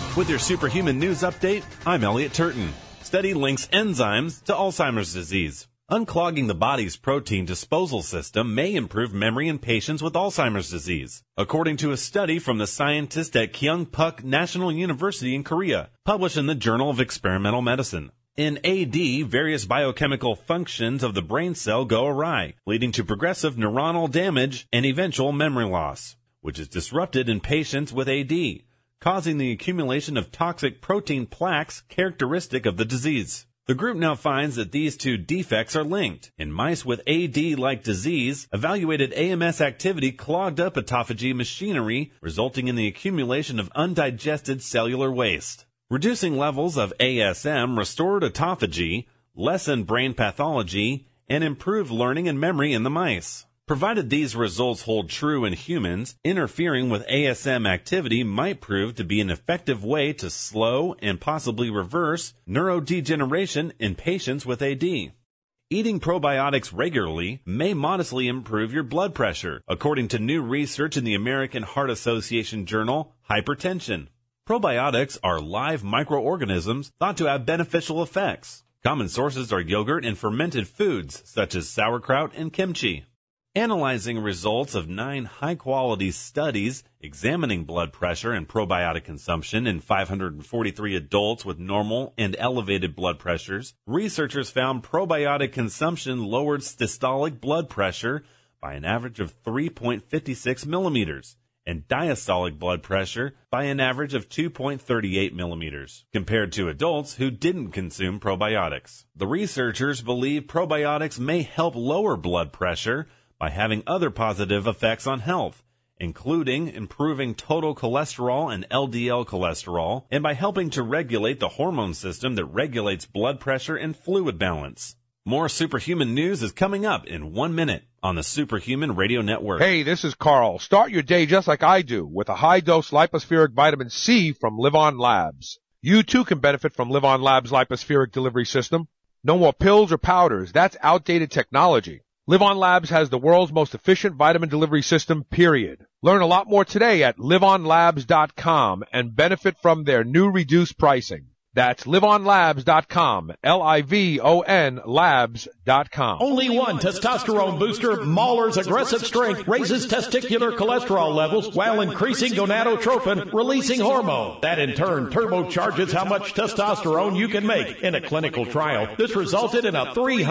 With your Superhuman News Update, I'm Elliot Turton. Study links enzymes to Alzheimer's disease. Unclogging the body's protein disposal system may improve memory in patients with Alzheimer's disease, according to a study from the scientists at Kyungpook National University in Korea, published in the Journal of Experimental Medicine. In AD, various biochemical functions of the brain cell go awry, leading to progressive neuronal damage and eventual memory loss, which is disrupted in patients with AD, causing the accumulation of toxic protein plaques characteristic of the disease. The group now finds that these two defects are linked. In mice with AD-like disease, evaluated AMS activity clogged up autophagy machinery, resulting in the accumulation of undigested cellular waste. Reducing levels of ASM restored autophagy, lessened brain pathology, and improved learning and memory in the mice. Provided these results hold true in humans, interfering with ASM activity might prove to be an effective way to slow and possibly reverse neurodegeneration in patients with AD. Eating probiotics regularly may modestly improve your blood pressure, according to new research in the American Heart Association journal, Hypertension. Probiotics are live microorganisms thought to have beneficial effects. Common sources are yogurt and fermented foods, such as sauerkraut and kimchi. Analyzing results of 9 high-quality studies examining blood pressure and probiotic consumption in 543 adults with normal and elevated blood pressures, researchers found probiotic consumption lowered systolic blood pressure by an average of 3.56 millimeters and diastolic blood pressure by an average of 2.38 millimeters, compared to adults who didn't consume probiotics. The researchers believe probiotics may help lower blood pressure by having other positive effects on health, including improving total cholesterol and LDL cholesterol, and by helping to regulate the hormone system that regulates blood pressure and fluid balance. More Superhuman News is coming up in 1 minute on the Superhuman Radio Network. Hey, this is Carl. Start your day just like I do with a high-dose lipospheric vitamin C from Live-On Labs. You too can benefit from Live-On Labs' lipospheric delivery system. No more pills or powders. That's outdated technology. Live-On Labs has the world's most efficient vitamin delivery system, period. Learn a lot more today at liveonlabs.com and benefit from their new reduced pricing. That's liveonlabs.com, Livon labs.com. Only one testosterone booster, Mahler's Aggressive Strength, raises testicular cholesterol levels while increasing gonadotropin, releasing hormone. That in turn turbocharges how much testosterone you can make. In a clinical trial, this resulted in a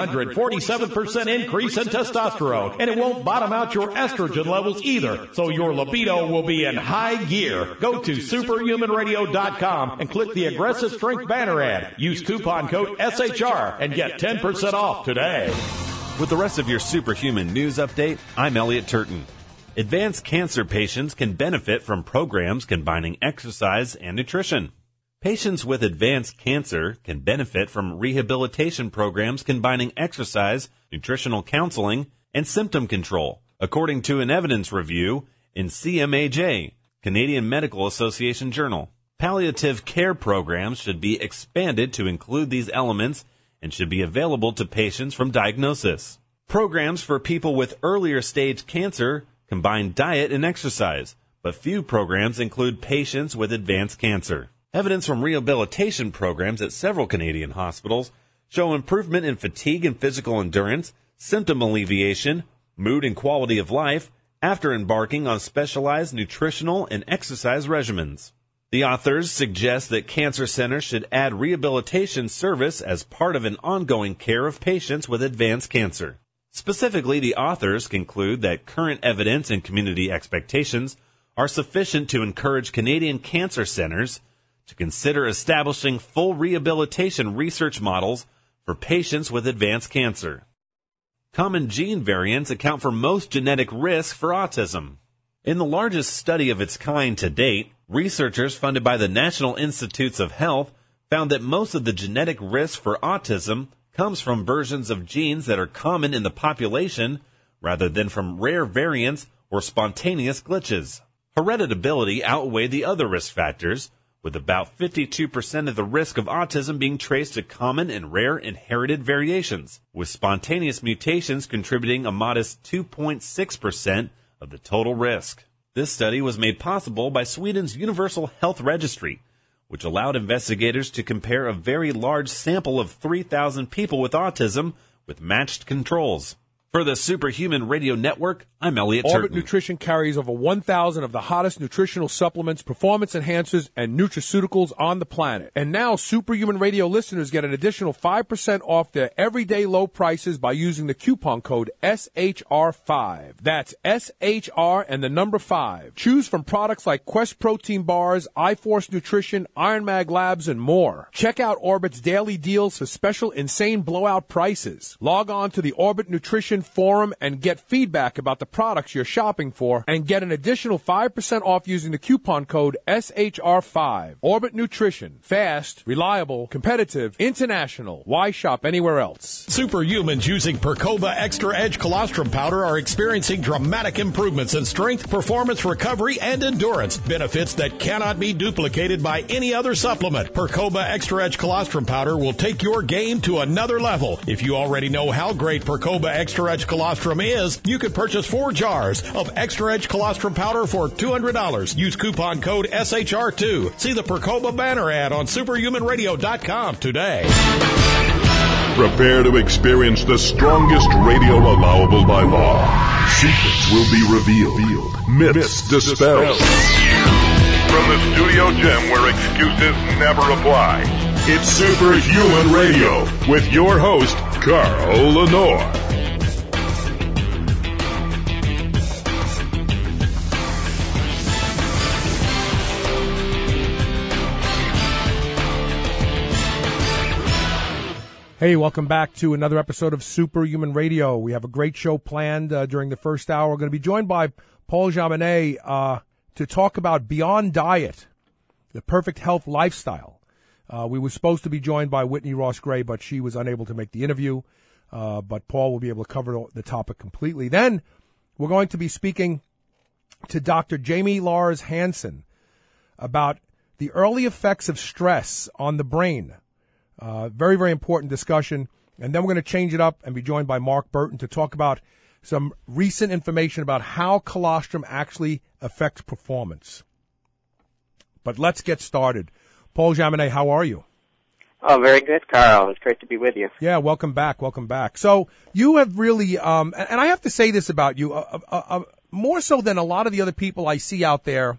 347% increase in testosterone, and it won't bottom out your estrogen levels either, so your libido will be in high gear. Go to superhumanradio.com and click the Aggressive Strength banner ad. Use coupon code SHR and get 10% off today. With the rest of your Superhuman News Update, I'm Elliot Turton. Advanced cancer patients can benefit from programs combining exercise and nutrition. Patients with advanced cancer can benefit from rehabilitation programs combining exercise, nutritional counseling, and symptom control, according to an evidence review in CMAJ, Canadian Medical Association Journal. Palliative care programs should be expanded to include these elements and should be available to patients from diagnosis. Programs for people with earlier stage cancer combine diet and exercise, but few programs include patients with advanced cancer. Evidence from rehabilitation programs at several Canadian hospitals show improvement in fatigue and physical endurance, symptom alleviation, mood and quality of life after embarking on specialized nutritional and exercise regimens. The authors suggest that cancer centers should add rehabilitation service as part of an ongoing care of patients with advanced cancer. Specifically, the authors conclude that current evidence and community expectations are sufficient to encourage Canadian cancer centers to consider establishing full rehabilitation research models for patients with advanced cancer. Common gene variants account for most genetic risk for autism. In the largest study of its kind to date, researchers funded by the National Institutes of Health found that most of the genetic risk for autism comes from versions of genes that are common in the population rather than from rare variants or spontaneous glitches. Hereditability outweighed the other risk factors, with about 52% of the risk of autism being traced to common and rare inherited variations, with spontaneous mutations contributing a modest 2.6% of the total risk. This study was made possible by Sweden's Universal Health Registry, which allowed investigators to compare a very large sample of 3,000 people with autism with matched controls. For the Superhuman Radio Network, I'm Elliot Orbit Turton. Nutrition carries over 1,000 of the hottest nutritional supplements, performance enhancers, and nutraceuticals on the planet. And now Superhuman Radio listeners get an additional 5% off their everyday low prices by using the coupon code SHR5. That's SHR and the number 5. Choose from products like Quest Protein Bars, iForce Nutrition, Iron Mag Labs, and more. Check out Orbit's daily deals for special insane blowout prices. Log on to the Orbit Nutrition Forum and get feedback about the products you're shopping for and get an additional 5% off using the coupon code SHR5. Orbit Nutrition. Fast, reliable, competitive, international. Why shop anywhere else? Superhumans using Percoba Extra Edge Colostrum Powder are experiencing dramatic improvements in strength, performance, recovery, and endurance. Benefits that cannot be duplicated by any other supplement. Percoba Extra Edge Colostrum Powder will take your game to another level. If you already know how great Percoba Extra Edge Colostrum is, you could purchase 4 jars of Extra Edge Colostrum Powder for $200. Use coupon code SHR2. See the Percoba banner ad on superhumanradio.com today. Prepare to experience the strongest radio allowable by law. Secrets will be revealed. Myths dispelled. From the studio gym where excuses never apply, it's Superhuman Radio with your host, Carl Lenore. Hey, welcome back to another episode of Superhuman Radio. We have a great show planned during the first hour. We're going to be joined by Paul Jaminet to talk about Beyond Diet, the perfect health lifestyle. We were supposed to be joined by Whitney Ross Gray, but she was unable to make the interview. But Paul will be able to cover the topic completely. Then we're going to be speaking to Dr. Jamie Lars Hansen about the early effects of stress on the brain. Very, very important discussion. And then we're going to change it up and be joined by Mark Burton to talk about some recent information about how colostrum actually affects performance. But let's get started. Paul Jaminet, how are you? Oh, very good, Carl. It's great to be with you. Yeah, welcome back. Welcome back. So you have really, and I have to say this about you, more so than a lot of the other people I see out there,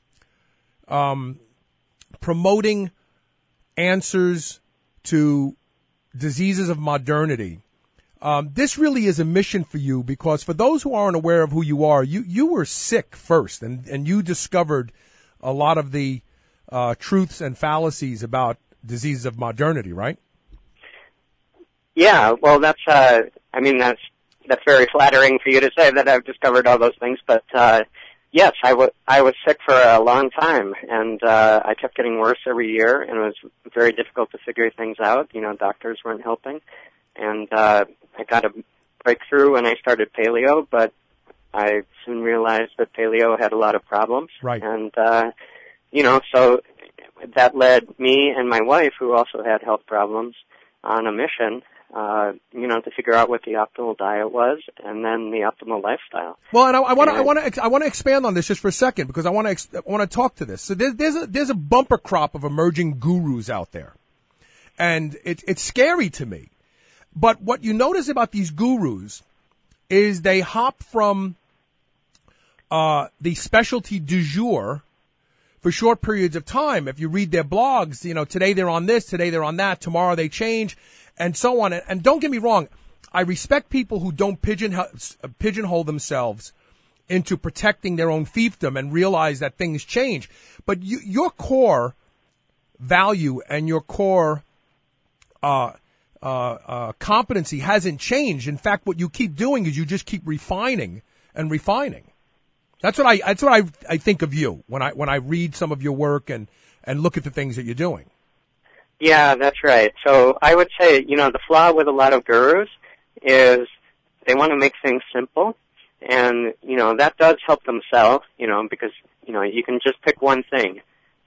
promoting answers to diseases of modernity. This really is a mission for you because for those who aren't aware of who you are, you were sick first and you discovered a lot of the truths and fallacies about diseases of modernity, right? Yeah, well, that's very flattering for you to say that I've discovered all those things, but yes, I was sick for a long time, and I kept getting worse every year, and it was very difficult to figure things out. You know, doctors weren't helping, and I got a breakthrough when I started paleo, but I soon realized that paleo had a lot of problems. Right. And, so that led me and my wife, who also had health problems, on a mission to figure out what the optimal diet was, and then the optimal lifestyle. Well, and I want to expand on this just for a second because I want to talk to this. So there's a bumper crop of emerging gurus out there, and it's scary to me. But what you notice about these gurus is they hop from the specialty du jour for short periods of time. If you read their blogs, today they're on this, today they're on that, tomorrow they change, and so on. And don't get me wrong, I respect people who don't pigeonhole themselves into protecting their own fiefdom and realize that things change. But your core value and your core competency hasn't changed. In fact, what you keep doing is you just keep refining and refining. That's what I think of you when I read some of your work and look at the things that you're doing. Yeah, that's right. So I would say, the flaw with a lot of gurus is they want to make things simple, and, that does help them sell, because, you can just pick one thing,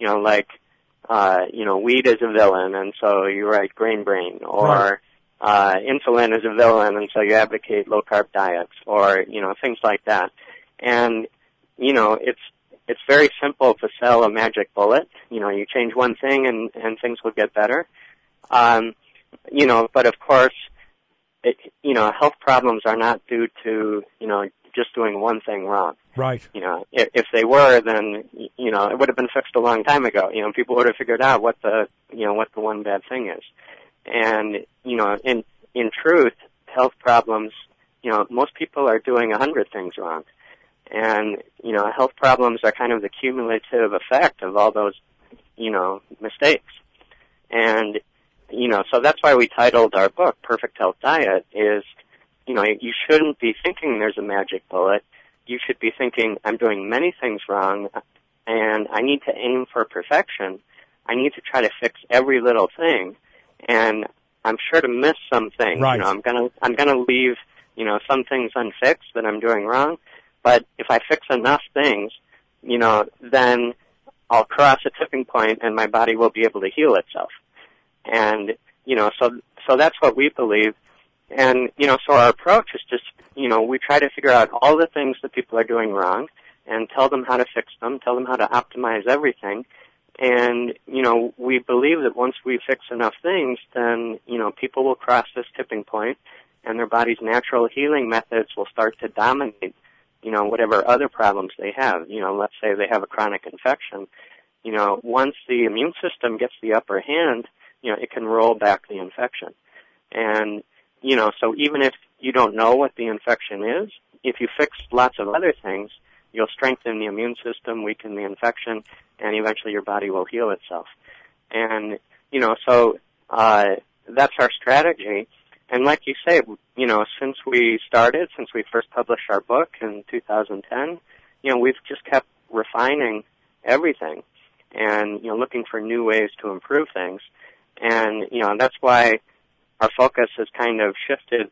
weed is a villain, and so you write Grain Brain, or insulin is a villain, and so you advocate low-carb diets, or, things like that. And, it's very simple to sell a magic bullet, you change one thing and things will get better. But of course, health problems are not due to, just doing one thing wrong. Right. If they were, then, it would have been fixed a long time ago. People would have figured out what the one bad thing is. And, in truth, health problems, most people are doing 100 things wrong. And, health problems are kind of the cumulative effect of all those, mistakes. And, so that's why we titled our book Perfect Health Diet is, you shouldn't be thinking there's a magic bullet. You should be thinking, I'm doing many things wrong, and I need to aim for perfection. I need to try to fix every little thing, and I'm sure to miss some things. Right. I'm gonna leave, some things unfixed that I'm doing wrong. But if I fix enough things, then I'll cross a tipping point, and my body will be able to heal itself. And so that's what we believe. And, so our approach is just, we try to figure out all the things that people are doing wrong and tell them how to fix them, tell them how to optimize everything. And, we believe that once we fix enough things, then, people will cross this tipping point and their body's natural healing methods will start to dominate, whatever other problems they have. Let's say they have a chronic infection. Once the immune system gets the upper hand, it can roll back the infection. And, so even if you don't know what the infection is, if you fix lots of other things, you'll strengthen the immune system, weaken the infection, and eventually your body will heal itself. And, so that's our strategy. And like you say, since we first published our book in 2010, we've just kept refining everything and, looking for new ways to improve things. And, that's why our focus has kind of shifted,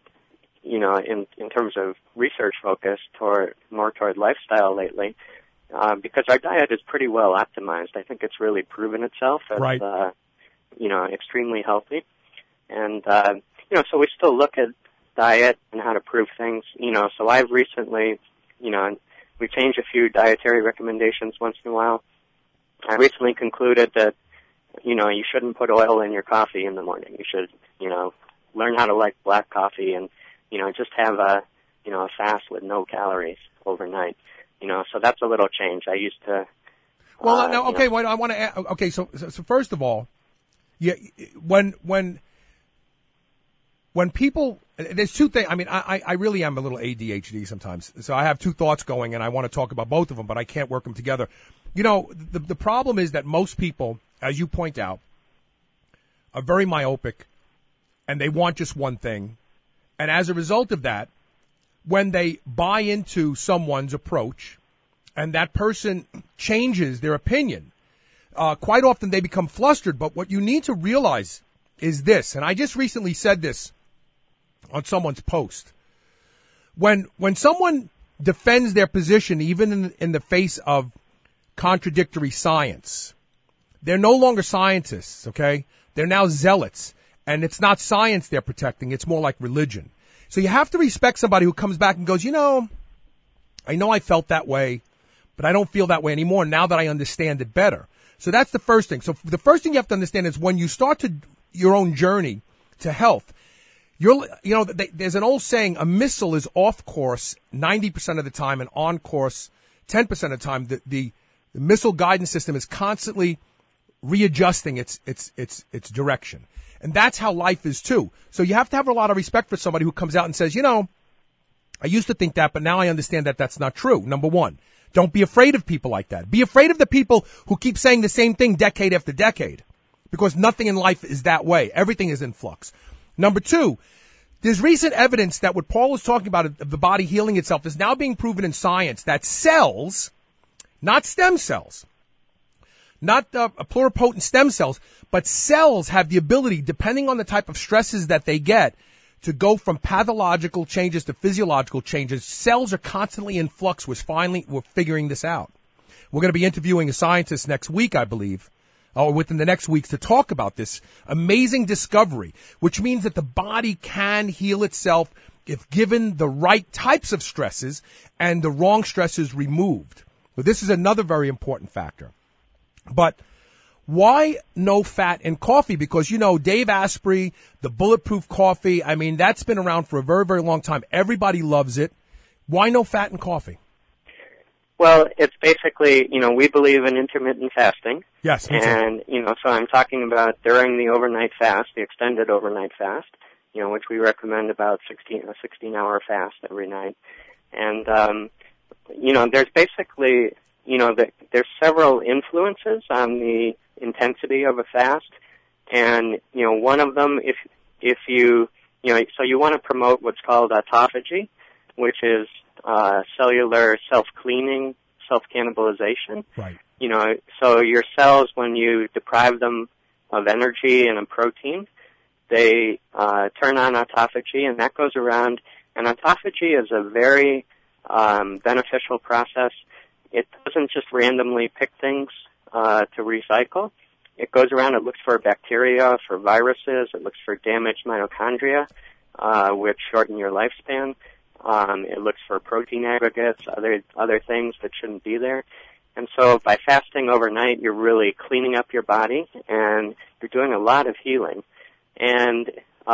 in terms of research focus more toward lifestyle lately, because our diet is pretty well optimized. I think it's really proven itself as, right. Extremely healthy. And, so we still look at diet and how to prove things, so I've recently, we change a few dietary recommendations once in a while. I recently concluded that, you shouldn't put oil in your coffee in the morning. You should, learn how to like black coffee and, just have a fast with no calories overnight. So that's a little change. I used to. Well, now, okay, I want to add, okay, so first of all, yeah, when people, there's two things, I mean, I really am a little ADHD sometimes, so I have two thoughts going and I want to talk about both of them, but I can't work them together. The problem is that most people, as you point out, are very myopic and they want just one thing. And as a result of that, when they buy into someone's approach and that person changes their opinion, quite often they become flustered. But what you need to realize is this, and I just recently said this on someone's post. When someone defends their position, even in the face of contradictory science, they're no longer scientists, okay? They're now zealots. And it's not science they're protecting. It's more like religion. So you have to respect somebody who comes back and goes, I know I felt that way, but I don't feel that way anymore now that I understand it better. So that's the first thing. So the first thing you have to understand is when you start your own journey to health, there's an old saying, a missile is off course 90% of the time and on course 10% of the time. The missile guidance system is constantly readjusting its direction. And that's how life is too. So you have to have a lot of respect for somebody who comes out and says, I used to think that, but now I understand that that's not true. Number one, don't be afraid of people like that. Be afraid of the people who keep saying the same thing decade after decade, because nothing in life is that way. Everything is in flux. Number two, there's recent evidence that what Paul was talking about of the body healing itself is now being proven in science that cells, not stem cells, not pluripotent stem cells, but cells have the ability, depending on the type of stresses that they get, to go from pathological changes to physiological changes. Cells are constantly in flux. We're figuring this out. We're going to be interviewing a scientist next week, I believe, or within the next weeks, to talk about this amazing discovery, which means that the body can heal itself if given the right types of stresses and the wrong stresses removed. So this is another very important factor. But Why no fat in coffee? Because, Dave Asprey, the bulletproof coffee, I mean, that's been around for a very, very long time. Everybody loves it. Why no fat in coffee? Well, it's basically, we believe in intermittent fasting. Yes. And, so I'm talking about during the overnight fast, the extended overnight fast, which we recommend about a 16-hour fast every night. And, there's basically, there's several influences on the intensity of a fast. And, one of them, if you, so you want to promote what's called autophagy, which is cellular self-cleaning, self-cannibalization. Right. So your cells, when you deprive them of energy and of protein, they turn on autophagy, and that goes around. And autophagy is a very beneficial process. It doesn't just randomly pick things to recycle. It goes around, it looks for bacteria, for viruses, it looks for damaged mitochondria, which shorten your lifespan. It looks for protein aggregates, other things that shouldn't be there. And so by fasting overnight, you're really cleaning up your body, and you're doing a lot of healing. And,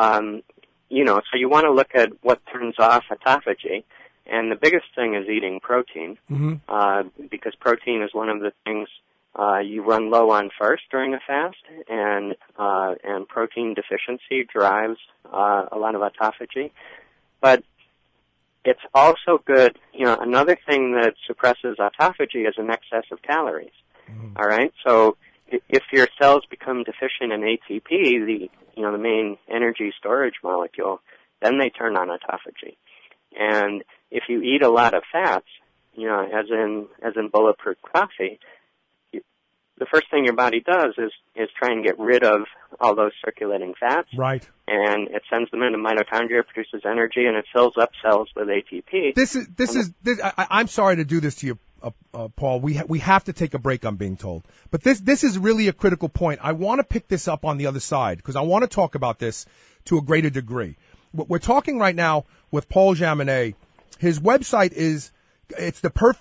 so you want to look at what turns off autophagy. And the biggest thing is eating protein, because protein is one of the things you run low on first during a fast, and protein deficiency drives a lot of autophagy. But it's also good, another thing that suppresses autophagy is an excess of calories. All right? So if your cells become deficient in ATP, the main energy storage molecule, then they turn on autophagy. And if you eat a lot of fats, as in bulletproof coffee, the first thing your body does is try and get rid of all those circulating fats. Right. And it sends them into mitochondria, produces energy, and it fills up cells with ATP. I'm sorry to do this to you, Paul. We have to take a break, I'm being told. But this is really a critical point. I want to pick this up on the other side because I want to talk about this to a greater degree. We're talking right now with Paul Jaminet. His website it's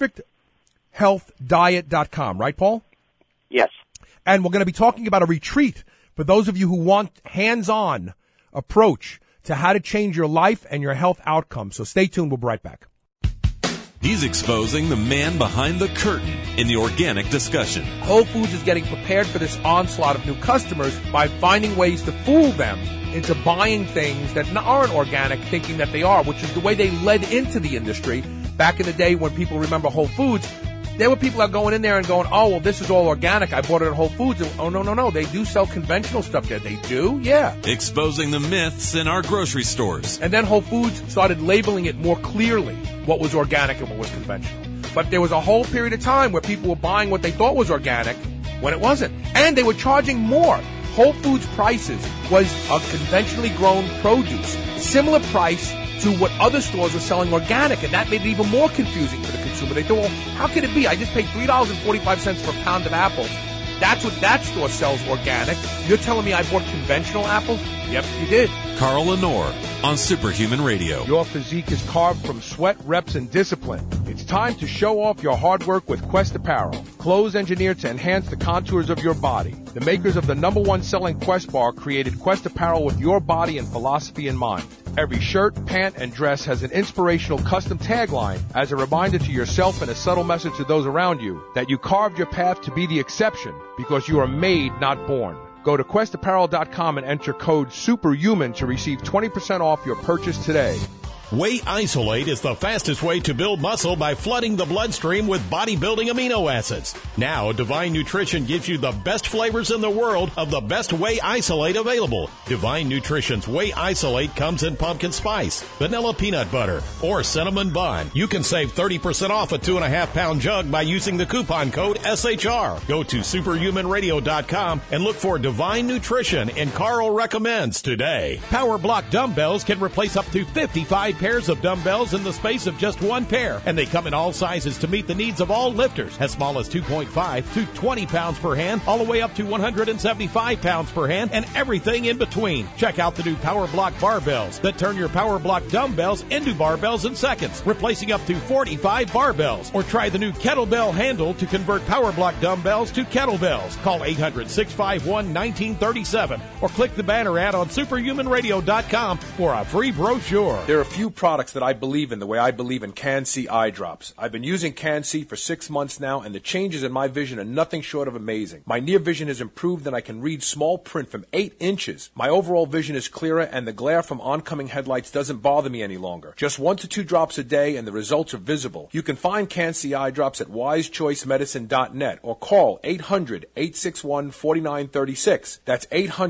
theperfecthealthdiet.com, right, Paul? Yes. And we're going to be talking about a retreat for those of you who want hands-on approach to how to change your life and your health outcomes. So stay tuned. We'll be right back. He's exposing the man behind the curtain in the organic discussion. Whole Foods is getting prepared for this onslaught of new customers by finding ways to fool them into buying things that aren't organic, thinking that they are, which is the way they led into the industry. Back in the day when people remember Whole Foods, there were people that are going in there and going, oh, well, this is all organic. I bought it at Whole Foods. And, oh, no. They do sell conventional stuff there. They do? Yeah. Exposing the myths in our grocery stores. And then Whole Foods started labeling it more clearly, what was organic and what was conventional. But there was a whole period of time where people were buying what they thought was organic when it wasn't. And they were charging more. Whole Foods prices was a conventionally grown produce, similar price to what other stores were selling organic, and that made it even more confusing for the consumer. They thought, well, how could it be? I just paid $3.45 for a pound of apples. That's what that store sells organic. You're telling me I bought conventional apples? Yep, you did. Carl Lenore on Superhuman Radio. Your physique is carved from sweat, reps, and discipline. It's time to show off your hard work with Quest Apparel. Clothes engineered to enhance the contours of your body. The makers of the #1 selling Quest bar created Quest Apparel with your body and philosophy in mind. Every shirt, pant, and dress has an inspirational custom tagline as a reminder to yourself and a subtle message to those around you that you carved your path to be the exception because you are made, not born. Go to questapparel.com and enter code SUPERHUMAN to receive 20% off your purchase today. Whey Isolate is the fastest way to build muscle by flooding the bloodstream with bodybuilding amino acids. Now, Divine Nutrition gives you the best flavors in the world of the best Whey Isolate available. Divine Nutrition's Whey Isolate comes in pumpkin spice, vanilla peanut butter, or cinnamon bun. You can save 30% off a 2.5-pound jug by using the coupon code SHR. Go to superhumanradio.com and look for Divine Nutrition and Carl Recommends today. Power Block dumbbells can replace up to 55 pairs of dumbbells in the space of just one pair. And they come in all sizes to meet the needs of all lifters, as small as 2.5 to 20 pounds per hand, all the way up to 175 pounds per hand, and everything in between. Check out the new Power Block barbells that turn your Power Block dumbbells into barbells in seconds, replacing up to 45 barbells. Or try the new kettlebell handle to convert Power Block dumbbells to kettlebells. Call 800-651-1937 or click the banner ad on superhumanradio.com for a free brochure. There are a few products that I believe in the way I believe in Can-C eye drops. I've been using Can-C for 6 months now, and the changes in my vision are nothing short of amazing. My near vision has improved, and I can read small print from 8 inches. My overall vision is clearer, and the glare from oncoming headlights doesn't bother me any longer. Just 1 to 2 drops a day, and the results are visible. You can find Can-C eye drops at wisechoicemedicine.net or call 800-861-4936. That's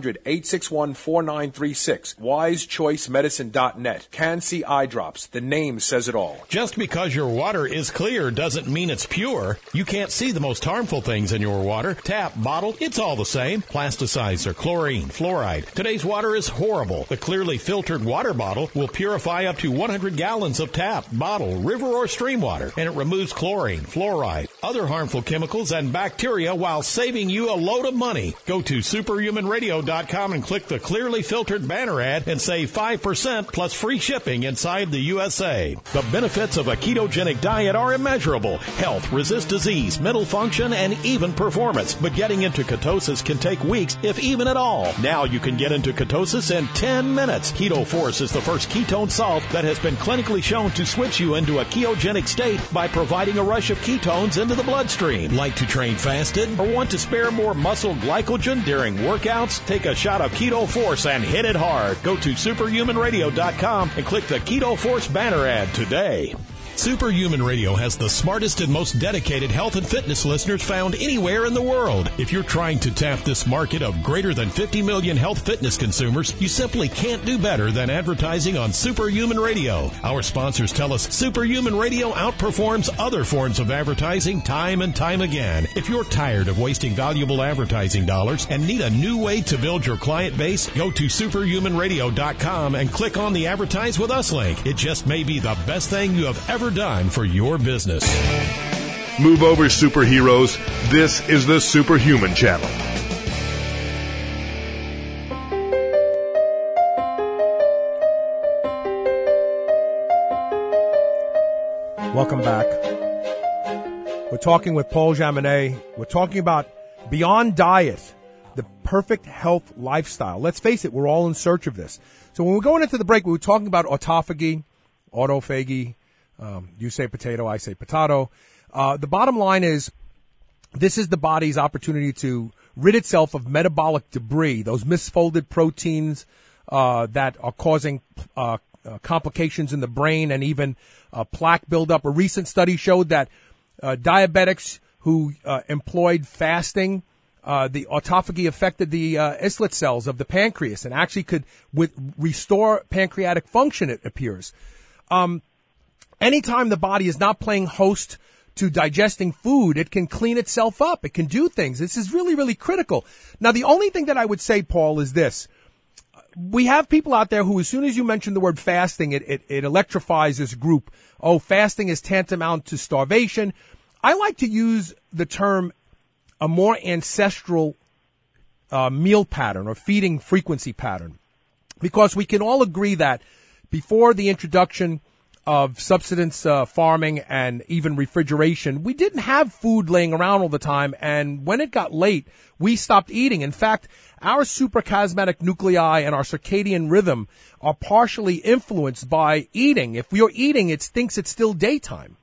800-861-4936. wisechoicemedicine.net. Can-C eye drops. The name says it all. Just because your water is clear doesn't mean it's pure. You can't see the most harmful things in your water. Tap, bottle, it's all the same. Plasticizer, chlorine, fluoride. Today's water is horrible. The clearly filtered water bottle will purify up to 100 gallons of tap, bottle, river, or stream water, and it removes chlorine, fluoride, other harmful chemicals, and bacteria while saving you a load of money. Go to superhumanradio.com and click the clearly filtered banner ad and save 5% plus free shipping inside the USA. The benefits of a ketogenic diet are immeasurable. Health, resist disease, mental function, and even performance. But getting into ketosis can take weeks, if even at all. Now you can get into ketosis in 10 minutes. Keto Force is the first ketone salt that has been clinically shown to switch you into a ketogenic state by providing a rush of ketones into the bloodstream. Like to train fasted or want to spare more muscle glycogen during workouts? Take a shot of Keto Force and hit it hard. Go to superhumanradio.com and click the Keto Force banner ad today. Superhuman Radio has the smartest and most dedicated health and fitness listeners found anywhere in the world. If you're trying to tap this market of greater than 50 million health fitness consumers, you simply can't do better than advertising on Superhuman Radio. Our sponsors tell us Superhuman Radio outperforms other forms of advertising time and time again. If you're tired of wasting valuable advertising dollars and need a new way to build your client base, go to superhumanradio.com and click on the Advertise With Us link. It just may be the best thing you have ever done for your business. Move over, superheroes. This is the Superhuman Channel. Welcome back. We're talking with Paul Jaminet. We're talking about beyond diet, the perfect health lifestyle. Let's face it, we're all in search of this. So when we're going into the break, we were talking about autophagy, you say potato, I say potato. The bottom line is this is the body's opportunity to rid itself of metabolic debris, those misfolded proteins that are causing complications in the brain and even plaque buildup. A recent study showed that diabetics who employed fasting, the autophagy affected the islet cells of the pancreas and actually could restore pancreatic function, it appears. Anytime the body is not playing host to digesting food, it can clean itself up. It can do things. This is really, really critical. Now, the only thing that I would say, Paul, is this. We have people out there who, as soon as you mention the word fasting, it electrifies this group. Oh, fasting is tantamount to starvation. I like to use the term a more ancestral meal pattern or feeding frequency pattern, because we can all agree that before the introduction of subsistence farming and even refrigeration, we didn't have food laying around all the time, and when it got late, we stopped eating. In fact, our suprachiasmatic nuclei and our circadian rhythm are partially influenced by eating. If you're eating, it thinks it's still daytime.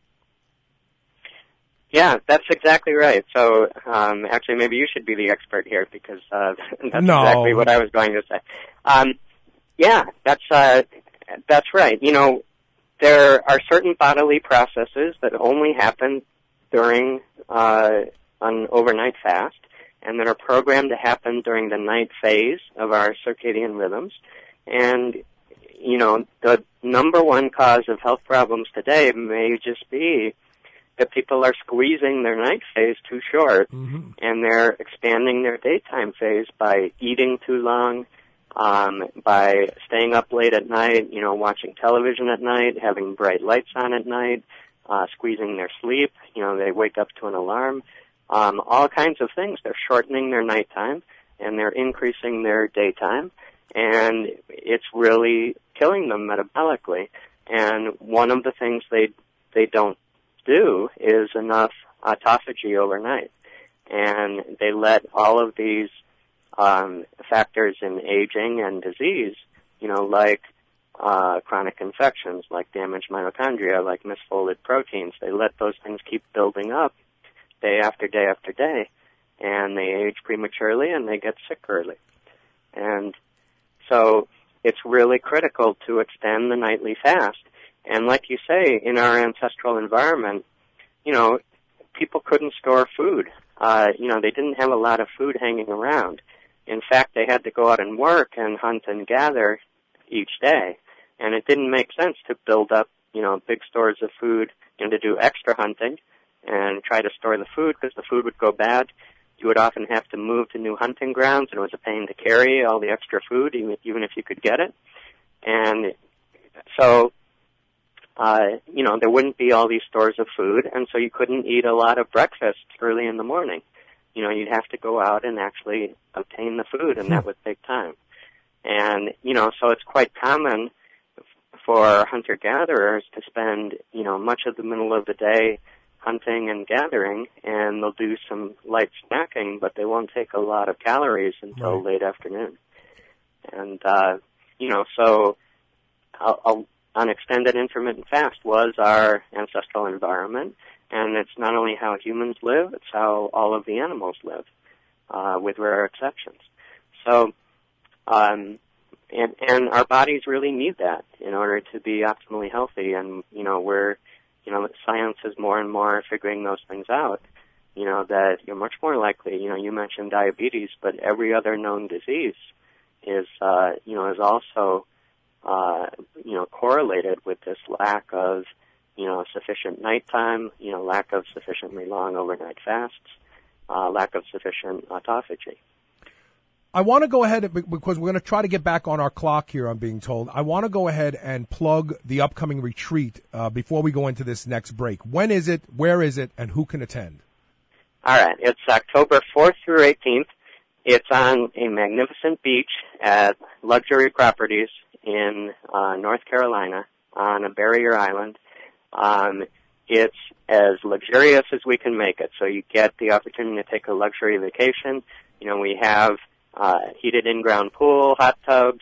Yeah, that's exactly right. So, actually, maybe you should be the expert here, because that's exactly what I was going to say. Yeah, that's right. You know, there are certain bodily processes that only happen during an overnight fast, and that are programmed to happen during the night phase of our circadian rhythms. And, you know, the number one cause of health problems today may just be that people are squeezing their night phase too short, and they're expanding their daytime phase by eating too long, by staying up late at night, watching television at night, having bright lights on at night, squeezing their sleep. They wake up to an alarm. All kinds of things. They're shortening their nighttime, and they're increasing their daytime, and it's really killing them metabolically. And one of the things they don't do is enough autophagy overnight. And they let all of these factors in aging and disease, like chronic infections, like damaged mitochondria, like misfolded proteins, they let those things keep building up day after day after day, and they age prematurely and they get sick early. And so it's really critical to extend the nightly fast. And like you say, in our ancestral environment, people couldn't store food. They didn't have a lot of food hanging around. In fact, they had to go out and work and hunt and gather each day. And it didn't make sense to build up, big stores of food and to do extra hunting and try to store the food because the food would go bad. You would often have to move to new hunting grounds, and it was a pain to carry all the extra food, even if you could get it. And so, there wouldn't be all these stores of food, and so you couldn't eat a lot of breakfast early in the morning. You'd have to go out and actually obtain the food, and that would take time. And, so it's quite common for hunter-gatherers to spend, much of the middle of the day hunting and gathering, and they'll do some light snacking, but they won't take a lot of calories until late afternoon. And, so an extended intermittent fast was our ancestral environment, and it's not only how humans live, it's how all of the animals live, with rare exceptions. So, and our bodies really need that in order to be optimally healthy, and, science is more and more figuring those things out, that you're much more likely, you mentioned diabetes, but every other known disease is also, correlated with this lack of, sufficient nighttime, lack of sufficiently long overnight fasts, lack of sufficient autophagy. I want to go ahead, because we're going to try to get back on our clock here, I'm being told. I want to go ahead and plug the upcoming retreat before we go into this next break. When is it, where is it, and who can attend? All right. It's October 4th through 18th. It's on a magnificent beach at Luxury Properties in North Carolina on a barrier island. It's as luxurious as we can make it, so you get the opportunity to take a luxury vacation. We have heated in-ground pool, hot tubs,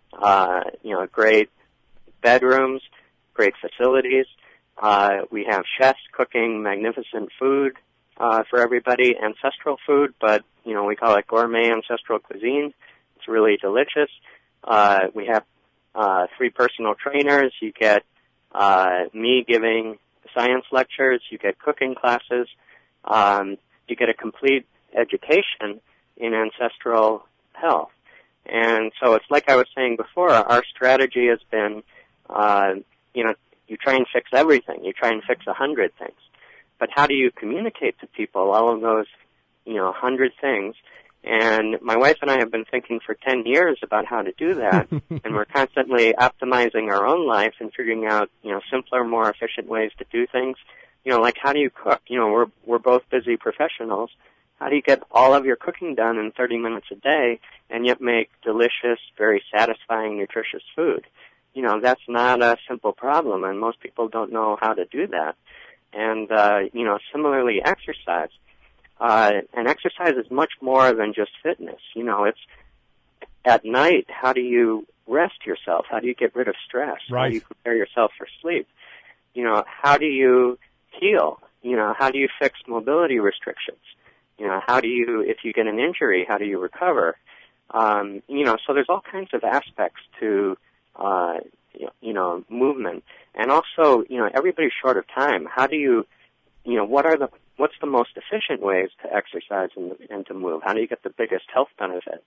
great bedrooms, great facilities. We have chefs cooking magnificent food for everybody, ancestral food, but, we call it gourmet ancestral cuisine. It's really delicious. We have 3 personal trainers. You get me giving science lectures. You get cooking classes. You get a complete education in ancestral health. And so it's like I was saying before, our strategy has been, you try and fix everything. You try and fix 100 things. But how do you communicate to people all of those, 100 things? And my wife and I have been thinking for 10 years about how to do that, and we're constantly optimizing our own life and figuring out, simpler, more efficient ways to do things. Like how do you cook? We're both busy professionals. How do you get all of your cooking done in 30 minutes a day and yet make delicious, very satisfying, nutritious food? That's not a simple problem, and most people don't know how to do that. And, similarly, exercise. And exercise is much more than just fitness. It's at night, how do you rest yourself? How do you get rid of stress? Right. How do you prepare yourself for sleep? How do you heal? How do you fix mobility restrictions? How do you, if you get an injury, how do you recover? So there's all kinds of aspects to, movement. And also, everybody's short of time. How do you, what's the most efficient ways to exercise and to move? How do you get the biggest health benefit?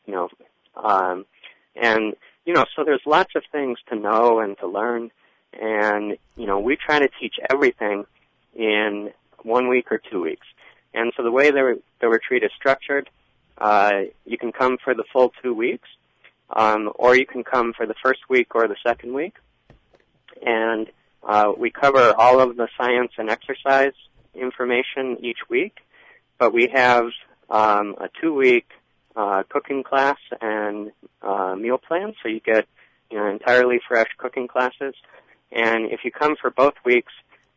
So there's lots of things to know and to learn. And, we try to teach everything in 1 week or 2 weeks. And so the way the retreat is structured, you can come for the full 2 weeks, or you can come for the first week or the second week. And we cover all of the science and exercise information each week, but we have a 2-week cooking class and meal plan, so you get entirely fresh cooking classes. And if you come for both weeks,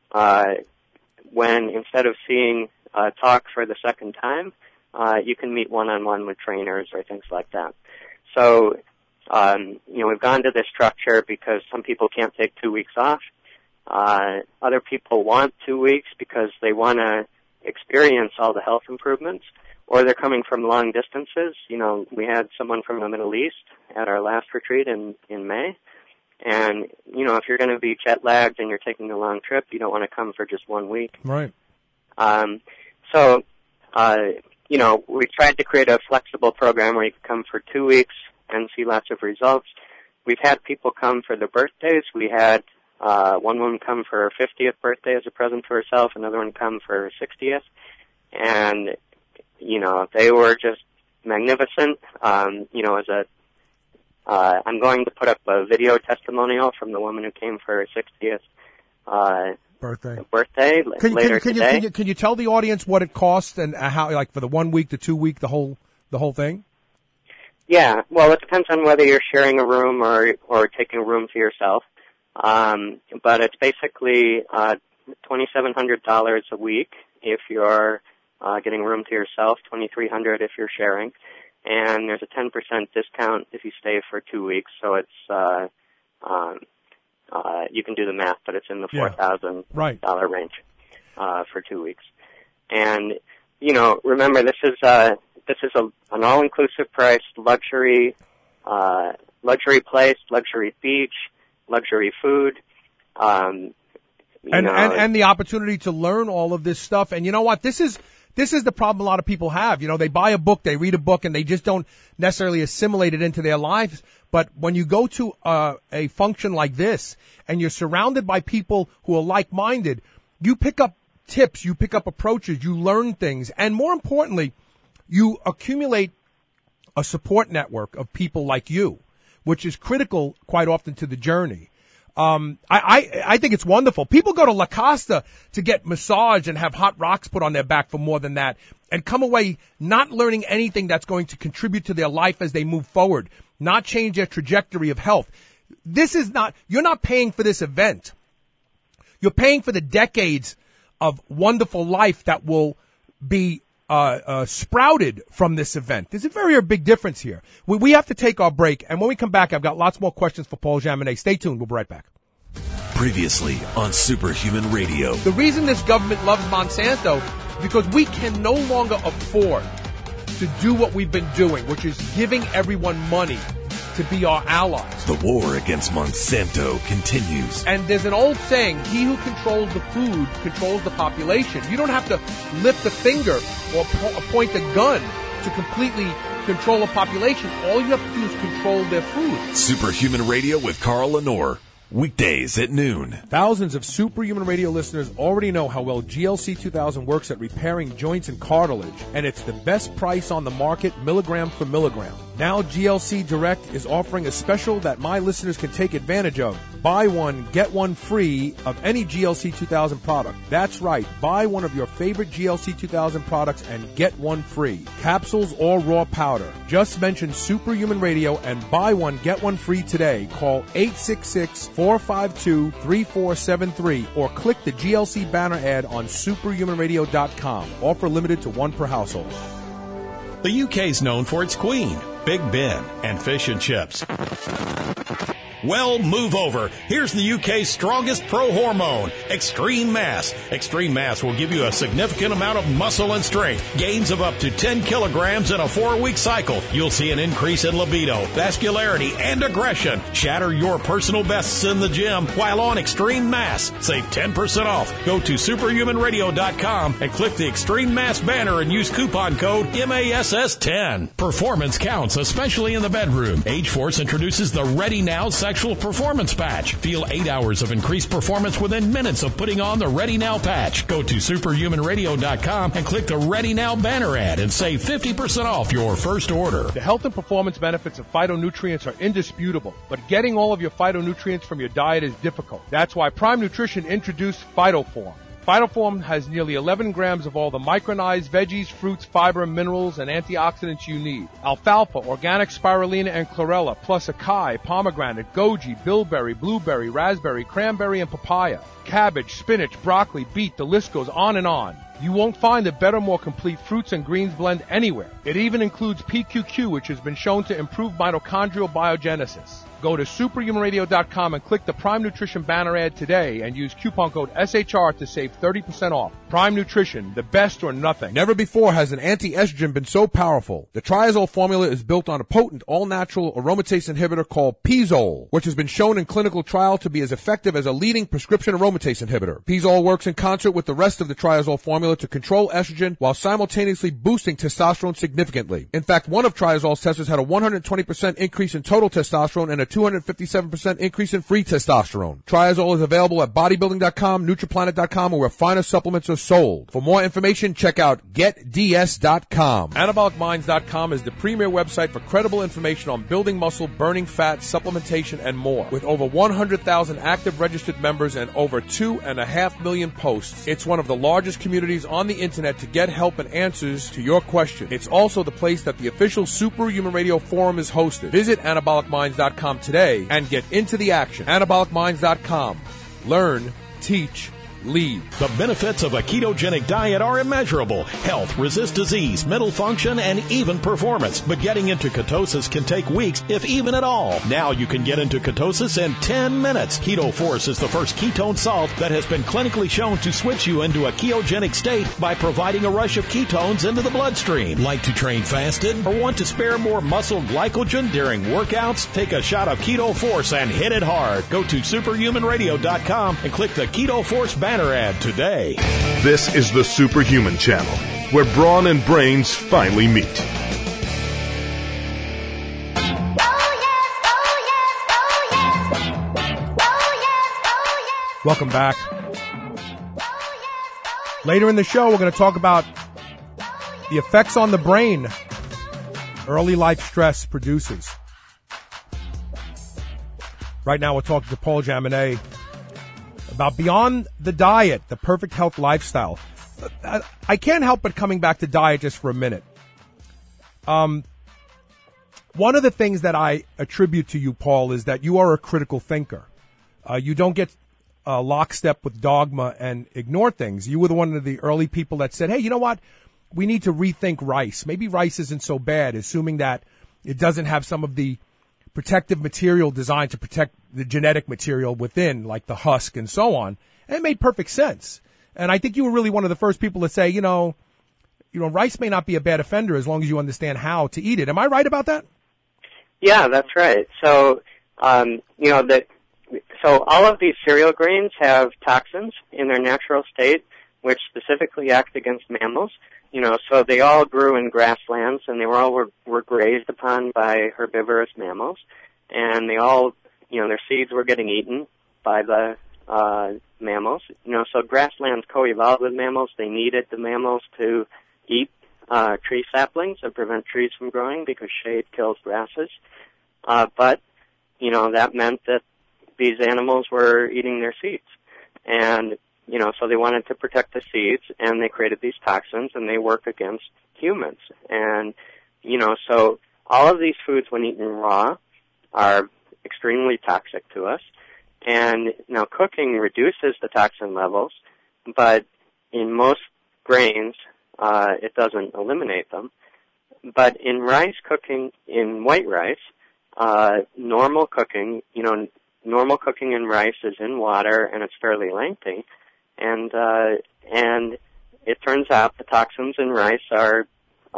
when instead of seeing talk for the second time, you can meet one-on-one with trainers or things like that. So, we've gone to this structure because some people can't take 2 weeks off. Other people want 2 weeks because they want to experience all the health improvements, or they're coming from long distances. We had someone from the Middle East at our last retreat in May. And, if you're going to be jet-lagged and you're taking a long trip, you don't want to come for just 1 week. Right. We tried to create a flexible program where you could come for 2 weeks and see lots of results. We've had people come for their birthdays. We had one woman come for her 50th birthday as a present to herself, another one come for her 60th. And, they were just magnificent. I'm going to put up a video testimonial from the woman who came for her 60th birthday later today. Can you tell the audience what it costs and how, like, for the 1 week, the 2 week, the whole thing? Yeah, well, it depends on whether you're sharing a room or taking a room to yourself. But it's basically $2,700 a week if you're getting a room to yourself, $2,300 if you're sharing, and there's a 10% discount if you stay for 2 weeks. So it's you can do the math, but it's in the $4,000 range for 2 weeks. And remember, this is an all-inclusive price, luxury place, luxury beach, luxury food. And the opportunity to learn all of this stuff. And you know what? This is the problem a lot of people have. They buy a book, they read a book, and they just don't necessarily assimilate it into their lives. But when you go to a function like this and you're surrounded by people who are like-minded, you pick up tips, you pick up approaches, you learn things, and more importantly, you accumulate a support network of people like you, which is critical quite often to the journey. I think it's wonderful. People go to La Costa to get massage and have hot rocks put on their back for more than that and come away not learning anything that's going to contribute to their life as they move forward, not change their trajectory of health. You're not paying for this event. You're paying for the decades of wonderful life that will be sprouted from this event. There's a very big difference here. We have to take our break, and when we come back, I've got lots more questions for Paul Jaminet. Stay tuned. We'll be right back. Previously on Superhuman Radio. The reason this government loves Monsanto is because we can no longer afford to do what we've been doing, which is giving everyone money to be our allies. The war against Monsanto continues. And there's an old saying, he who controls the food controls the population. You don't have to lift a finger or point a gun to completely control a population. All you have to do is control their food. Superhuman Radio with Carl Lenore. Weekdays at noon. Thousands of Superhuman Radio listeners already know how well GLC 2000 works at repairing joints and cartilage, and it's the best price on the market, milligram for milligram. Now GLC Direct is offering a special that my listeners can take advantage of. Buy one, get one free of any GLC 2000 product. That's right. Buy one of your favorite GLC 2000 products and get one free. Capsules or raw powder. Just mention Superhuman Radio and buy one, get one free today. Call 866-452-3473 or click the GLC banner ad on superhumanradio.com. Offer limited to one per household. The UK's known for its Queen, Big Ben, and fish and chips. Well, move over. Here's the UK's strongest pro hormone, Extreme Mass. Extreme Mass will give you a significant amount of muscle and strength, gains of up to 10 kilograms in a 4-week cycle. You'll see an increase in libido, vascularity, and aggression. Shatter your personal bests in the gym while on Extreme Mass. Save 10% off. Go to superhumanradio.com and click the Extreme Mass banner and use coupon code MASS10. Performance counts, especially in the bedroom. Age Force introduces the Ready Now sexual actual performance patch. Feel 8 hours of increased performance within minutes of putting on the Ready Now patch. Go to superhumanradio.com and click the Ready Now banner ad and save 50% off your first order. The health and performance benefits of phytonutrients are indisputable, but getting all of your phytonutrients from your diet is difficult. That's why Prime Nutrition introduced PhytoForm. PhytoForm has nearly 11 grams of all the micronized veggies, fruits, fiber, minerals, and antioxidants you need. Alfalfa, organic spirulina, and chlorella, plus acai, pomegranate, goji, bilberry, blueberry, raspberry, cranberry, and papaya. Cabbage, spinach, broccoli, beet, the list goes on and on. You won't find a better, more complete fruits and greens blend anywhere. It even includes PQQ, which has been shown to improve mitochondrial biogenesis. Go to superhumanradio.com and click the Prime Nutrition banner ad today and use coupon code SHR to save 30% off. Prime Nutrition, the best or nothing. Never before has an anti-estrogen been so powerful. The Triazole formula is built on a potent, all-natural aromatase inhibitor called Pizole, which has been shown in clinical trial to be as effective as a leading prescription aromatase inhibitor. Pizole works in concert with the rest of the Triazole formula to control estrogen while simultaneously boosting testosterone significantly. In fact, one of Triazole's testers had a 120% increase in total testosterone and a 257% increase in free testosterone. Triazole is available at bodybuilding.com, nutriplanet.com, or where finer supplements are sold. For more information, check out getds.com. AnabolicMinds.com is the premier website for credible information on building muscle, burning fat, supplementation, and more. With over 100,000 active registered members and over 2.5 million posts, it's one of the largest communities on the internet to get help and answers to your questions. It's also the place that the official Superhuman Radio Forum is hosted. Visit AnabolicMinds.com today and get into the action. AnabolicMinds.com. Learn, teach, lead. The benefits of a ketogenic diet are immeasurable. Health, resist disease, mental function, and even performance. But getting into ketosis can take weeks, if even at all. Now you can get into ketosis in 10 minutes. Keto Force is the first ketone salt that has been clinically shown to switch you into a ketogenic state by providing a rush of ketones into the bloodstream. Like to train fasted or want to spare more muscle glycogen during workouts? Take a shot of Keto Force and hit it hard. Go to superhumanradio.com and click the Keto Force banner ad today. This is the Superhuman Channel, where brawn and brains finally meet. Welcome back. Later in the show, we're going to talk about the effects on the brain early life stress produces. Right now, we're talking to Paul Jaminet about Beyond the Diet, the perfect health lifestyle. I can't help but coming back to diet just for a minute. One of the things that I attribute to you, Paul, is that you are a critical thinker. You don't get lockstep with dogma and ignore things. You were one of the early people that said, hey, you know what? We need to rethink rice. Maybe rice isn't so bad, assuming that it doesn't have some of the protective material designed to protect the genetic material within, like the husk and so on. And it made perfect sense. And I think you were really one of the first people to say, you know, rice may not be a bad offender as long as you understand how to eat it. Am I right about that? Yeah, that's right. So, so all of these cereal grains have toxins in their natural state, which specifically act against mammals. So they all grew in grasslands, and they were grazed upon by herbivorous mammals, and they all, their seeds were getting eaten by the mammals. So grasslands co-evolved with mammals. They needed the mammals to eat tree saplings and prevent trees from growing because shade kills grasses. But that meant that these animals were eating their seeds, and so they wanted to protect the seeds, and they created these toxins, and they work against humans. And, so all of these foods, when eaten raw, are extremely toxic to us. And now cooking reduces the toxin levels, but in most grains, it doesn't eliminate them. But in rice cooking, in white rice, normal cooking in rice is in water, and it's fairly lengthy. And it turns out the toxins in rice are,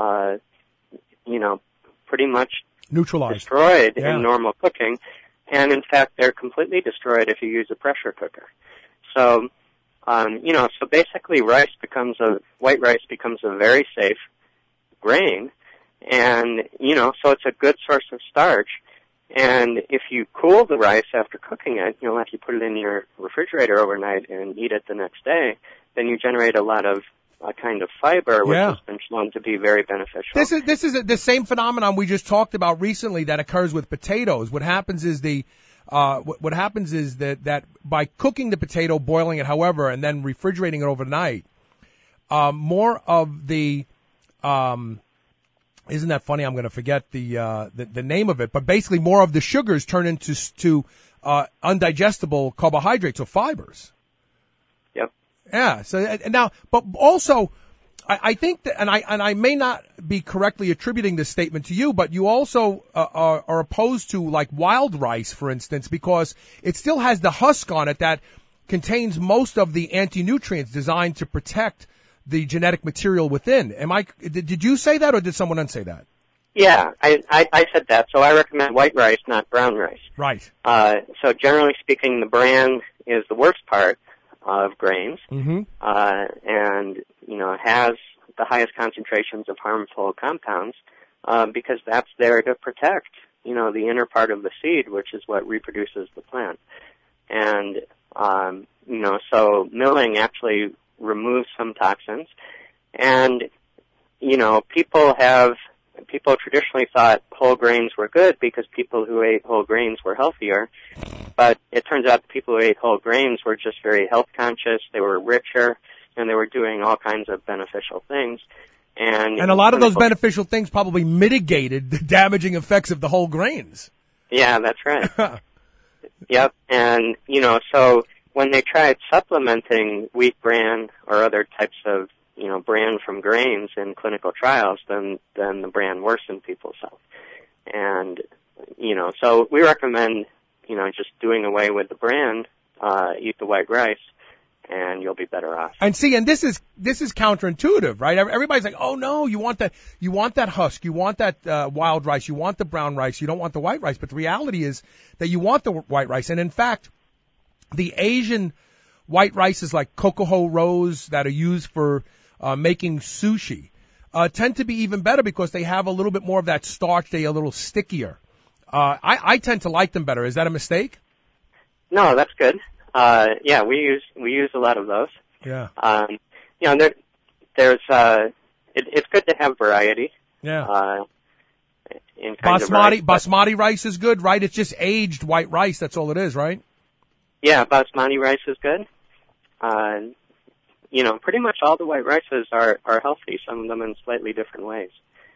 pretty much neutralized, destroyed in normal cooking. And in fact, they're completely destroyed if you use a pressure cooker. So, so basically white rice becomes a very safe grain. And, so it's a good source of starch. And if you cool the rice after cooking it, after you put it in your refrigerator overnight and eat it the next day, then you generate a lot of a kind of fiber, which has been shown to be very beneficial. This is the same phenomenon we just talked about recently that occurs with potatoes. What happens is that by cooking the potato, boiling it, however, and then refrigerating it overnight, more of the isn't that funny? I'm going to forget the name of it, but basically more of the sugars turn into undigestible carbohydrates or fibers. Yep. Yeah. So now, but also, I think that, and I may not be correctly attributing this statement to you, but you also are opposed to like wild rice, for instance, because it still has the husk on it that contains most of the anti-nutrients designed to protect the genetic material within. Did you say that, or did someone else say that? Yeah, I said that. So I recommend white rice, not brown rice. Right. So generally speaking, the bran is the worst part of grains, mm-hmm. And has the highest concentrations of harmful compounds, because that's there to protect the inner part of the seed, which is what reproduces the plant. And so milling actually removes some toxins, and people traditionally thought whole grains were good because people who ate whole grains were healthier, but it turns out the people who ate whole grains were just very health conscious, they were richer, and they were doing all kinds of beneficial things. And a lot of those beneficial things probably mitigated the damaging effects of the whole grains. Yeah, that's right. Yep, and so when they tried supplementing wheat bran or other types of, bran from grains in clinical trials, then the bran worsened people's health. And, so we recommend, just doing away with the bran, eat the white rice, and you'll be better off. And see, and this is counterintuitive, right? Everybody's like, oh no, you want that husk, you want that wild rice, you want the brown rice, you don't want the white rice. But the reality is that you want the white rice. And in fact, the Asian white rices like Kokoho Rose that are used for making sushi tend to be even better because they have a little bit more of that starch. They're a little stickier. I tend to like them better. Is that a mistake? No, that's good. Yeah, we use a lot of those. Yeah. There's it's good to have variety. Yeah. In kind of rice, basmati rice is good, right? It's just aged white rice. That's all it is, right? Yeah, basmati rice is good. Pretty much all the white rices are healthy, some of them in slightly different ways.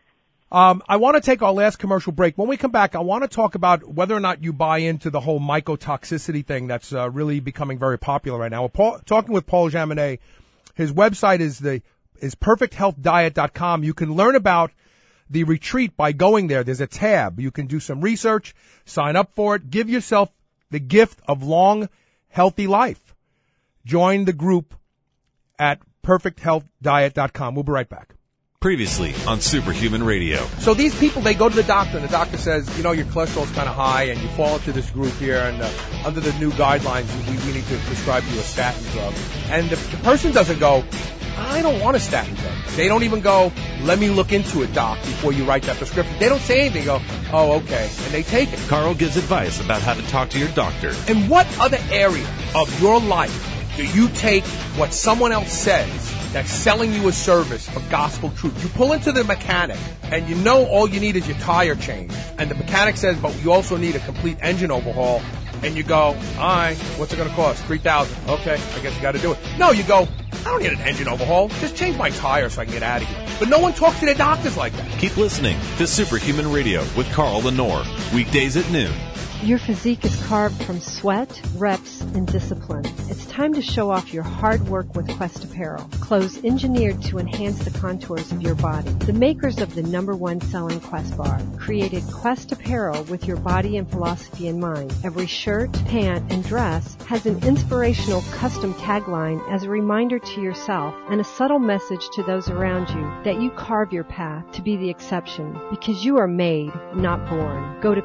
I want to take our last commercial break. When we come back, I want to talk about whether or not you buy into the whole mycotoxicity thing that's really becoming very popular right now. We're talking with Paul Jaminet. His website is perfecthealthdiet.com. You can learn about the retreat by going there. There's a tab. You can do some research, sign up for it, give yourself the gift of long, healthy life. Join the group at perfecthealthdiet.com. We'll be right back. Previously on Superhuman Radio. So these people, they go to the doctor, and the doctor says, your cholesterol's kind of high, and you fall into this group here, and under the new guidelines, we need to prescribe you a statin drug. And the person doesn't go, I don't want a statin drug. They don't even go, let me look into it, doc, before you write that prescription. They don't say anything. They go, oh, okay, and they take it. Carl gives advice about how to talk to your doctor. In what other area of your life do you take what someone else says that's selling you a service for gospel truth? You pull into the mechanic, and all you need is your tire change. And the mechanic says, but you also need a complete engine overhaul. And you go, all right, what's it going to cost? $3,000. Okay, I guess you got to do it. No, you go, I don't need an engine overhaul. Just change my tire so I can get out of here. But no one talks to their doctors like that. Keep listening to Superhuman Radio with Carl Lenore. Weekdays at noon. Your physique is carved from sweat, reps, and discipline. It's time to show off your hard work with Quest Apparel. Clothes engineered to enhance the contours of your body. The makers of the #1 selling Quest bar created Quest Apparel with your body and philosophy in mind. Every shirt, pant, and dress has an inspirational custom tagline as a reminder to yourself and a subtle message to those around you that you carve your path to be the exception because you are made, not born. Go to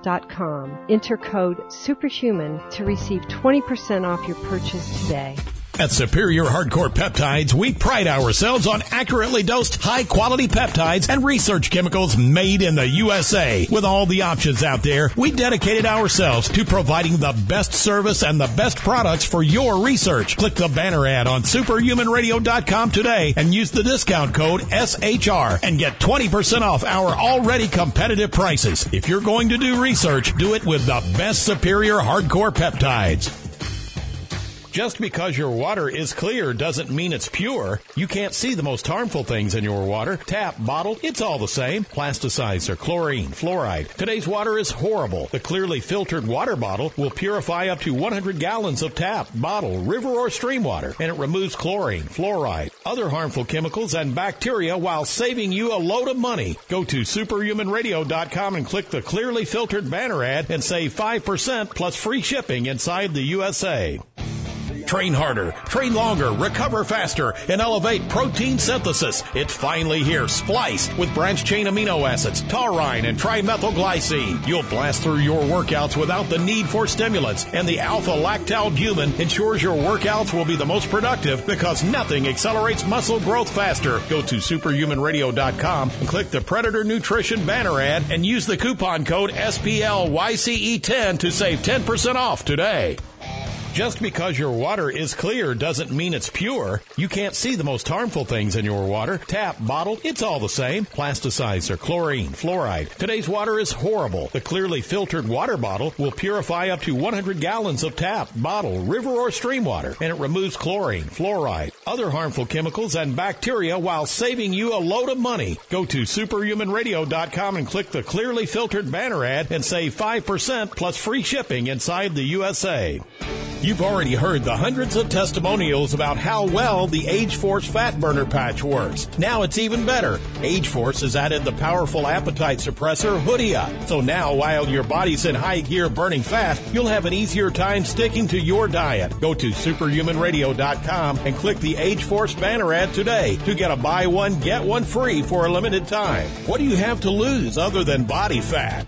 questapparel.com. Enter code SUPERHUMAN to receive 20% off your purchase today. At Superior Hardcore Peptides, we pride ourselves on accurately dosed, high-quality peptides and research chemicals made in the USA. With all the options out there, we dedicated ourselves to providing the best service and the best products for your research. Click the banner ad on superhumanradio.com today and use the discount code SHR and get 20% off our already competitive prices. If you're going to do research, do it with the best Superior Hardcore Peptides. Just because your water is clear doesn't mean it's pure. You can't see the most harmful things in your water. Tap, bottle, it's all the same. Plasticizer, chlorine, fluoride. Today's water is horrible. The clearly filtered water bottle will purify up to 100 gallons of tap, bottle, river, or stream water, and it removes chlorine, fluoride, other harmful chemicals, and bacteria while saving you a load of money. Go to superhumanradio.com and click the clearly filtered banner ad and save 5% plus free shipping inside the USA. Train harder, train longer, recover faster, and elevate protein synthesis. It's finally here. Splice with branched-chain amino acids, taurine, and trimethylglycine. You'll blast through your workouts without the need for stimulants, and the alpha-lactalbumin ensures your workouts will be the most productive because nothing accelerates muscle growth faster. Go to superhumanradio.com and click the Predator Nutrition banner ad and use the coupon code SPLYCE10 to save 10% off today. Just because your water is clear doesn't mean it's pure. You can't see the most harmful things in your water. Tap, bottle, it's all the same. Plasticizer, chlorine, fluoride. Today's water is horrible. The clearly filtered water bottle will purify up to 100 gallons of tap, bottle, river, or stream water, and it removes chlorine, fluoride, other harmful chemicals, and bacteria while saving you a load of money. Go to superhumanradio.com and click the clearly filtered banner ad and save 5% plus free shipping inside the USA. You've already heard the hundreds of testimonials about how well the Age-Force Fat Burner Patch works. Now it's even better. Age-Force has added the powerful appetite suppressor Hoodia. So now, while your body's in high gear burning fat, you'll have an easier time sticking to your diet. Go to superhumanradio.com and click the Age-Force banner ad today to get a buy one, get one free for a limited time. What do you have to lose other than body fat?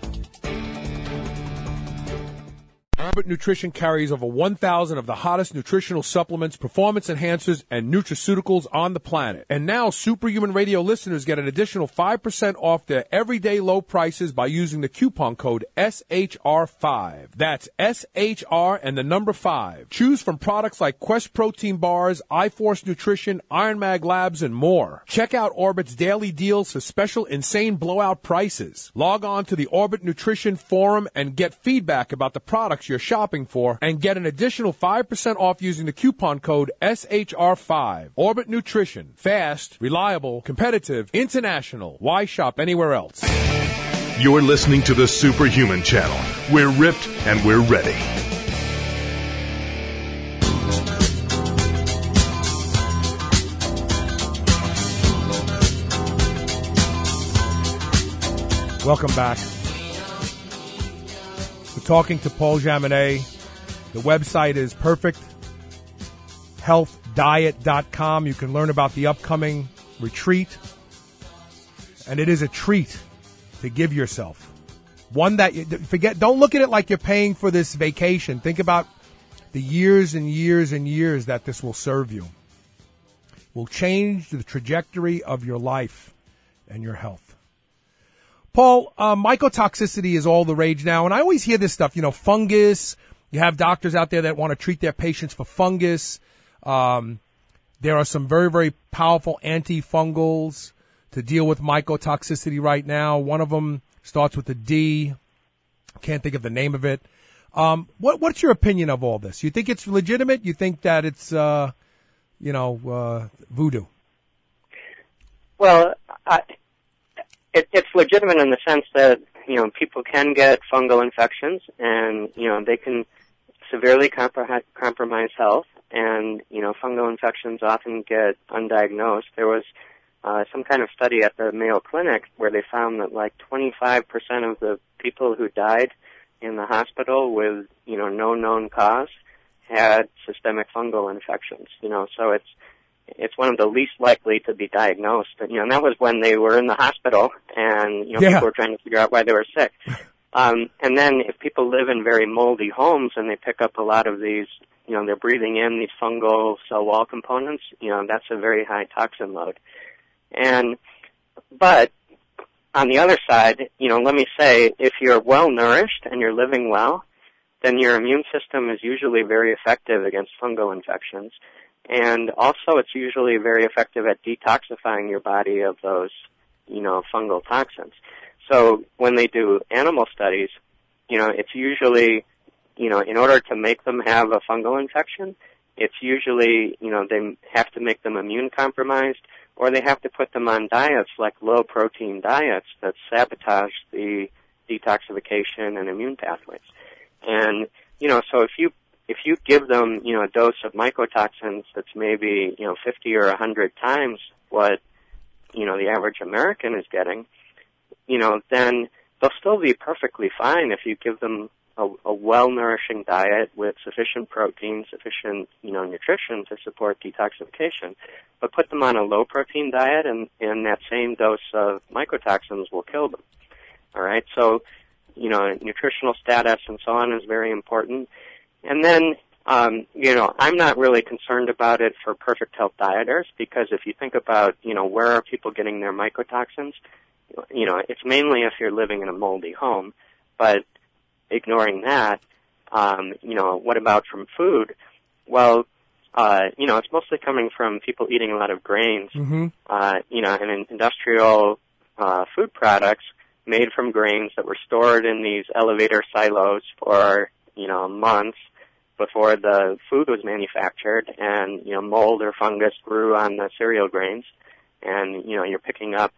Orbit Nutrition carries over 1,000 of the hottest nutritional supplements, performance enhancers, and nutraceuticals on the planet. And now Superhuman Radio listeners get an additional 5% off their everyday low prices by using the coupon code SHR5. That's SHR and the number 5. Choose from products like Quest Protein Bars, iForce Nutrition, Iron Mag Labs, and more. Check out Orbit's daily deals for special insane blowout prices. Log on to the Orbit Nutrition Forum and get feedback about the products you're shopping for and get an additional 5% off using the coupon code SHR5. Orbit Nutrition. Fast, reliable, competitive, international. Why shop anywhere else? You're listening to the Superhuman Channel. We're ripped and we're ready. Welcome back. We're talking to Paul Jaminet. The website is perfecthealthdiet.com. You can learn about the upcoming retreat. And it is a treat to give yourself. One that you forget. Don't look at it like you're paying for this vacation. Think about the years and years and years that this will serve you. Will change the trajectory of your life and your health. Paul, mycotoxicity is all the rage now, and I always hear this stuff, fungus. You have doctors out there that want to treat their patients for fungus. There are some very, very powerful antifungals to deal with mycotoxicity right now. One of them starts with a D. Can't think of the name of it. What's your opinion of all this? You think it's legitimate? You think that it's, voodoo? Well, it's legitimate in the sense that, people can get fungal infections and, they can severely compromise health and, fungal infections often get undiagnosed. There was some kind of study at the Mayo Clinic where they found that like 25% of the people who died in the hospital with, no known cause had systemic fungal infections, so it's one of the least likely to be diagnosed. And that was when they were in the hospital and, people were trying to figure out why they were sick. And then if people live in very moldy homes and they pick up a lot of these, they're breathing in these fungal cell wall components, that's a very high toxin load. But on the other side, let me say, if you're well nourished and you're living well, then your immune system is usually very effective against fungal infections. And also it's usually very effective at detoxifying your body of those, fungal toxins. So when they do animal studies, it's usually, in order to make them have a fungal infection, it's usually, they have to make them immune compromised, or they have to put them on diets like low-protein diets that sabotage the detoxification and immune pathways. And, so if you give them, a dose of mycotoxins that's maybe, 50 or 100 times what, the average American is getting, then they'll still be perfectly fine if you give them a well-nourishing diet with sufficient protein, sufficient, nutrition to support detoxification. But put them on a low-protein diet, and that same dose of mycotoxins will kill them. All right? So, nutritional status and so on is very important. And then, I'm not really concerned about it for perfect health dieters, because if you think about, where are people getting their mycotoxins, it's mainly if you're living in a moldy home. But ignoring that, what about from food? Well, it's mostly coming from people eating a lot of grains, and industrial food products made from grains that were stored in these elevator silos for, months before the food was manufactured, and, mold or fungus grew on the cereal grains, and, you're picking up,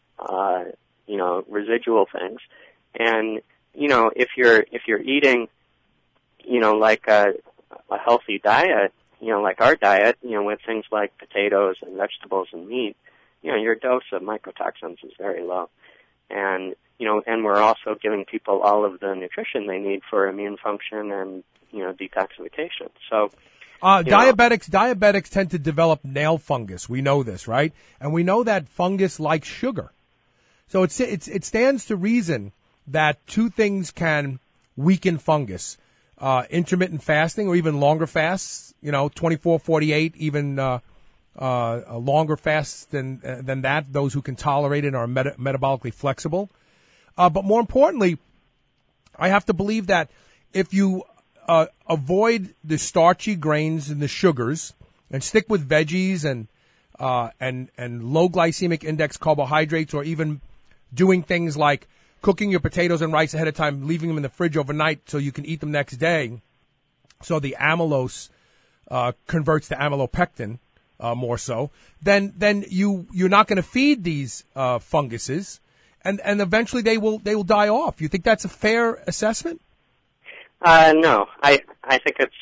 residual things. And, if you're eating, like a healthy diet, like our diet, with things like potatoes and vegetables and meat, your dose of mycotoxins is very low. And, and we're also giving people all of the nutrition they need for immune function and, detoxification. So, diabetics tend to develop nail fungus. We know this, right? And we know that fungus likes sugar. So it stands to reason that two things can weaken fungus. Intermittent fasting or even longer fasts, 24, 48, even a longer fasts than that, those who can tolerate it are metabolically flexible. But more importantly, I have to believe that if you avoid the starchy grains and the sugars and stick with veggies and low glycemic index carbohydrates, or even doing things like cooking your potatoes and rice ahead of time, leaving them in the fridge overnight so you can eat them next day, so the amylose converts to amylopectin more so, then you're not going to feed these funguses, and eventually they will die off. You think that's a fair assessment? No, I think it's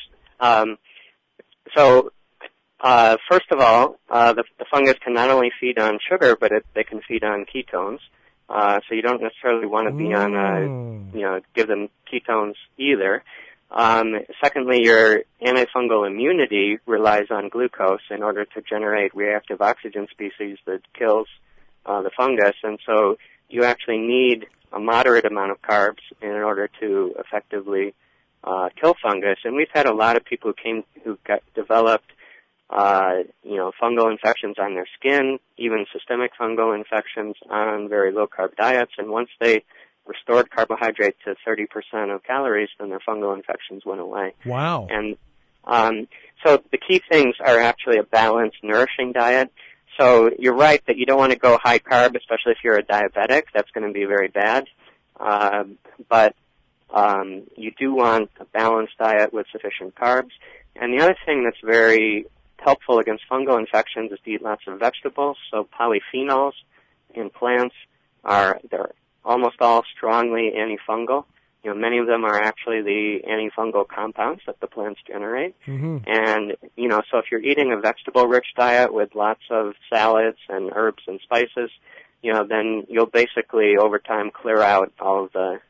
so. First of all, the fungus can not only feed on sugar, but they can feed on ketones. So you don't necessarily want to be on, give them ketones either. Secondly, your antifungal immunity relies on glucose in order to generate reactive oxygen species that kills the fungus, and so you actually need a moderate amount of carbs in order to effectively kill fungus. And we've had a lot of people who developed fungal infections on their skin, even systemic fungal infections on very low-carb diets. And once they restored carbohydrate to 30% of calories, then their fungal infections went away. Wow. And so the key things are actually a balanced, nourishing diet. So you're right that you don't want to go high-carb, especially if you're a diabetic. That's going to be very bad. But you do want a balanced diet with sufficient carbs. And the other thing that's very helpful against fungal infections is to eat lots of vegetables. So polyphenols in plants they're almost all strongly antifungal. Many of them are actually the antifungal compounds that the plants generate. Mm-hmm. And, so if you're eating a vegetable-rich diet with lots of salads and herbs and spices, then you'll basically over time clear out all of the,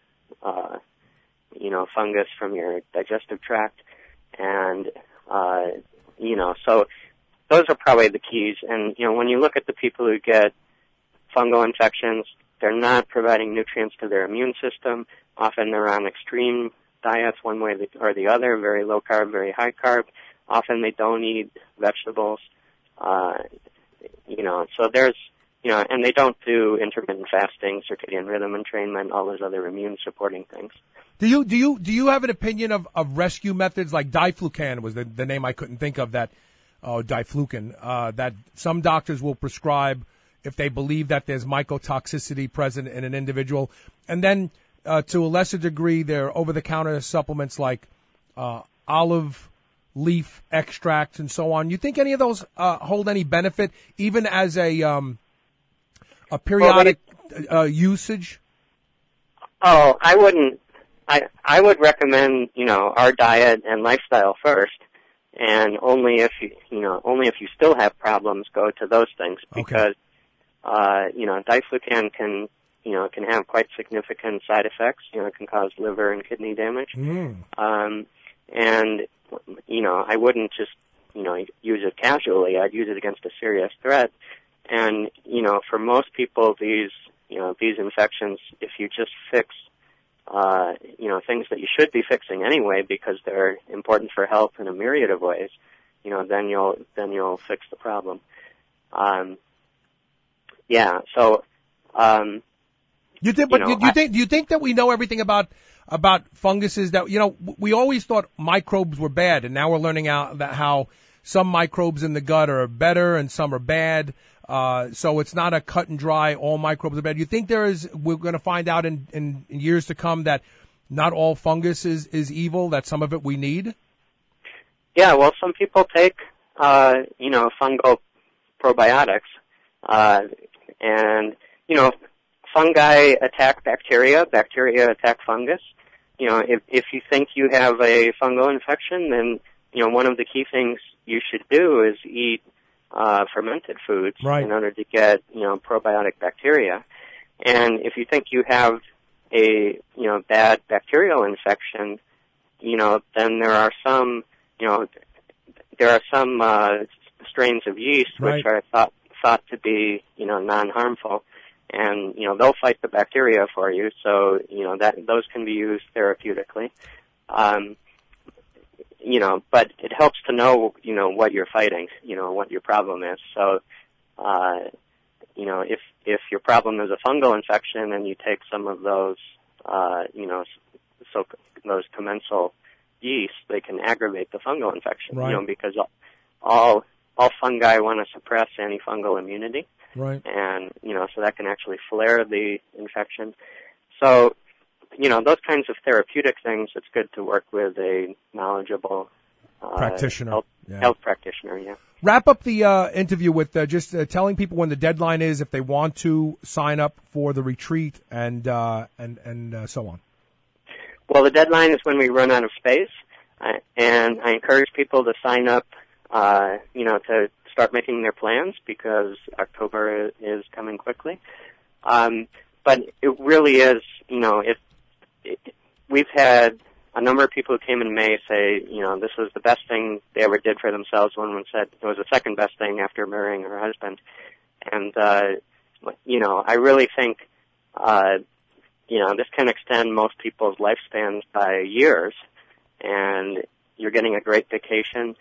fungus from your digestive tract. And, so those are probably the keys. And, when you look at the people who get fungal infections, they're not providing nutrients to their immune system. Often they're on extreme diets one way or the other, very low carb, very high carb. Often they don't eat vegetables. So there's, and they don't do intermittent fasting, circadian rhythm entrainment, all those other immune supporting things. Do you have an opinion of rescue methods like diflucan was the name I couldn't think of that, diflucan, that some doctors will prescribe if they believe that there's mycotoxicity present in an individual. And then, to a lesser degree, there are over-the-counter supplements like, olive leaf extracts and so on. You think any of those, hold any benefit even as a periodic, usage? Oh, I wouldn't. I would recommend, our diet and lifestyle first, and only if you still have problems, go to those things, because, diflucan can have quite significant side effects. It can cause liver and kidney damage. And, I wouldn't just, use it casually. I'd use it against a serious threat. And, for most people, these infections, if you just fix, things that you should be fixing anyway because they're important for health in a myriad of ways, then you'll fix the problem. Do you think that we know everything about funguses that, we always thought microbes were bad, and now we're learning out that how some microbes in the gut are better and some are bad. So it's not a cut and dry, all microbes are bad. You think we're going to find out in years to come that not all fungus is evil, that some of it we need? Yeah, well, some people take, fungal probiotics, and, fungi attack bacteria attack fungus. If you think you have a fungal infection, then, one of the key things you should do is eat fermented foods in order to get, probiotic bacteria. And if you think you have a, bad bacterial infection, then there are some strains of yeast which are thought to be, non-harmful. And, they'll fight the bacteria for you, so, those can be used therapeutically. But it helps to know, what you're fighting, what your problem is. So, if your problem is a fungal infection and you take some of those, those commensal yeast, they can aggravate the fungal infection, because all fungi want to suppress antifungal immunity. Right. And, so that can actually flare the infection. So, those kinds of therapeutic things, it's good to work with a knowledgeable practitioner. Health practitioner, yeah. Wrap up the interview with just telling people when the deadline is if they want to sign up for the retreat and so on. Well, the deadline is when we run out of space, and I encourage people to sign up, to start making their plans because October is coming quickly. But it really is, we've had a number of people who came in May say, this was the best thing they ever did for themselves. One said it was the second best thing after marrying her husband. And, I really think, this can extend most people's lifespans by years, and you're getting a great vacation.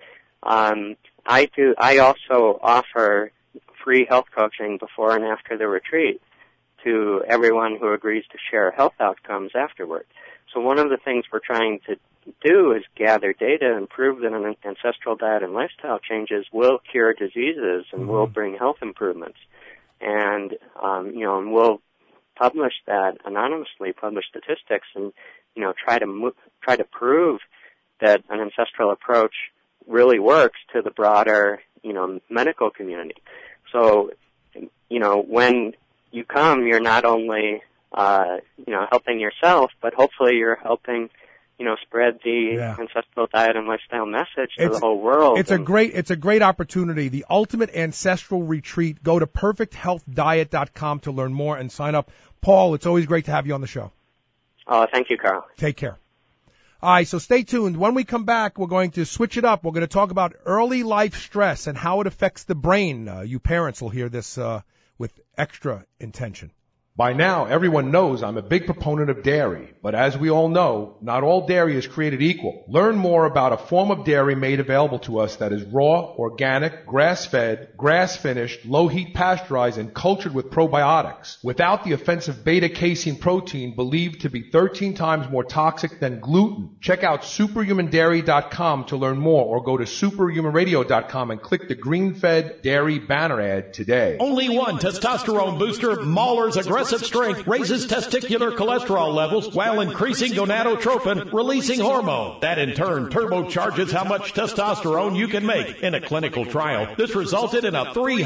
I also offer free health coaching before and after the retreat to everyone who agrees to share health outcomes afterward. So one of the things we're trying to do is gather data and prove that an ancestral diet and lifestyle changes will cure diseases and will bring health improvements. And, and we'll publish that anonymously, publish statistics and, try to prove that an ancestral approach really works to the broader, medical community. So, when you come, you're not only, helping yourself, but hopefully you're helping, spread the ancestral diet and lifestyle message to the whole world. It's a great opportunity. The Ultimate Ancestral Retreat. Go to perfecthealthdiet.com to learn more and sign up. Paul, it's always great to have you on the show. Oh, thank you, Carl. Take care. All right, so stay tuned. When we come back, we're going to switch it up. We're going to talk about early life stress and how it affects the brain. You parents will hear this with extra intention. By now, everyone knows I'm a big proponent of dairy, but as we all know, not all dairy is created equal. Learn more about a form of dairy made available to us that is raw, organic, grass-fed, grass-finished, low-heat pasteurized, and cultured with probiotics, without the offensive beta-casein protein believed to be 13 times more toxic than gluten. Check out superhumandairy.com to learn more, or go to superhumanradio.com and click the green-fed dairy banner ad today. Only one testosterone booster, Mahler's Aggressive Strength, raises testicular cholesterol levels while increasing gonadotropin, releasing hormone. That in turn turbocharges how much testosterone you can make. In a clinical trial, this resulted in a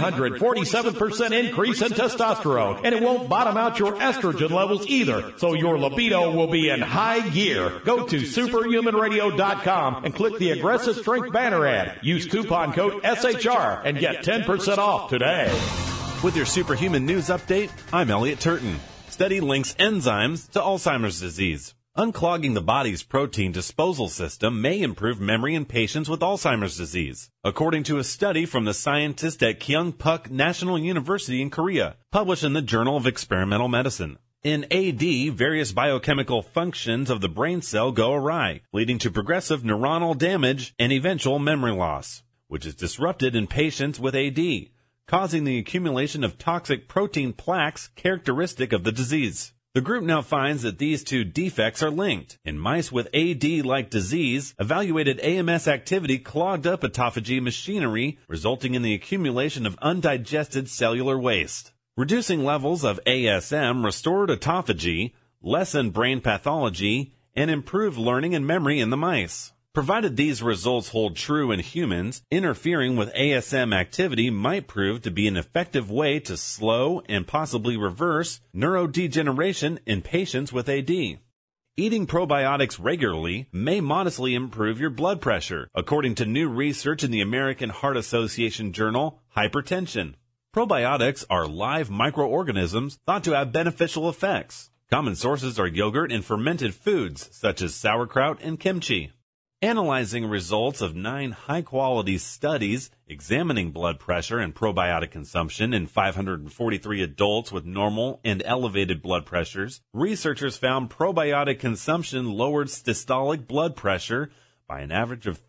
347% increase in testosterone, and it won't bottom out your estrogen levels either, so your libido will be in high gear. Go to superhumanradio.com and click the Aggressive Strength banner ad. Use coupon code SHR and get 10% off today. With your Superhuman News Update, I'm Elliot Turton. Study links enzymes to Alzheimer's disease. Unclogging the body's protein disposal system may improve memory in patients with Alzheimer's disease, according to a study from the scientists at Kyungpak National University in Korea, published in the Journal of Experimental Medicine. In AD, various biochemical functions of the brain cell go awry, leading to progressive neuronal damage and eventual memory loss, which is disrupted in patients with AD, causing the accumulation of toxic protein plaques characteristic of the disease. The group now finds that these two defects are linked. In mice with AD-like disease, evaluated AMS activity clogged up autophagy machinery, resulting in the accumulation of undigested cellular waste. Reducing levels of ASM restored autophagy, lessened brain pathology, and improved learning and memory in the mice. Provided these results hold true in humans, interfering with ASM activity might prove to be an effective way to slow and possibly reverse neurodegeneration in patients with AD. Eating probiotics regularly may modestly improve your blood pressure, according to new research in the American Heart Association journal, Hypertension. Probiotics are live microorganisms thought to have beneficial effects. Common sources are yogurt and fermented foods, such as sauerkraut and kimchi. Analyzing results of 9 high-quality studies examining blood pressure and probiotic consumption in 543 adults with normal and elevated blood pressures, researchers found probiotic consumption lowered systolic blood pressure by an average of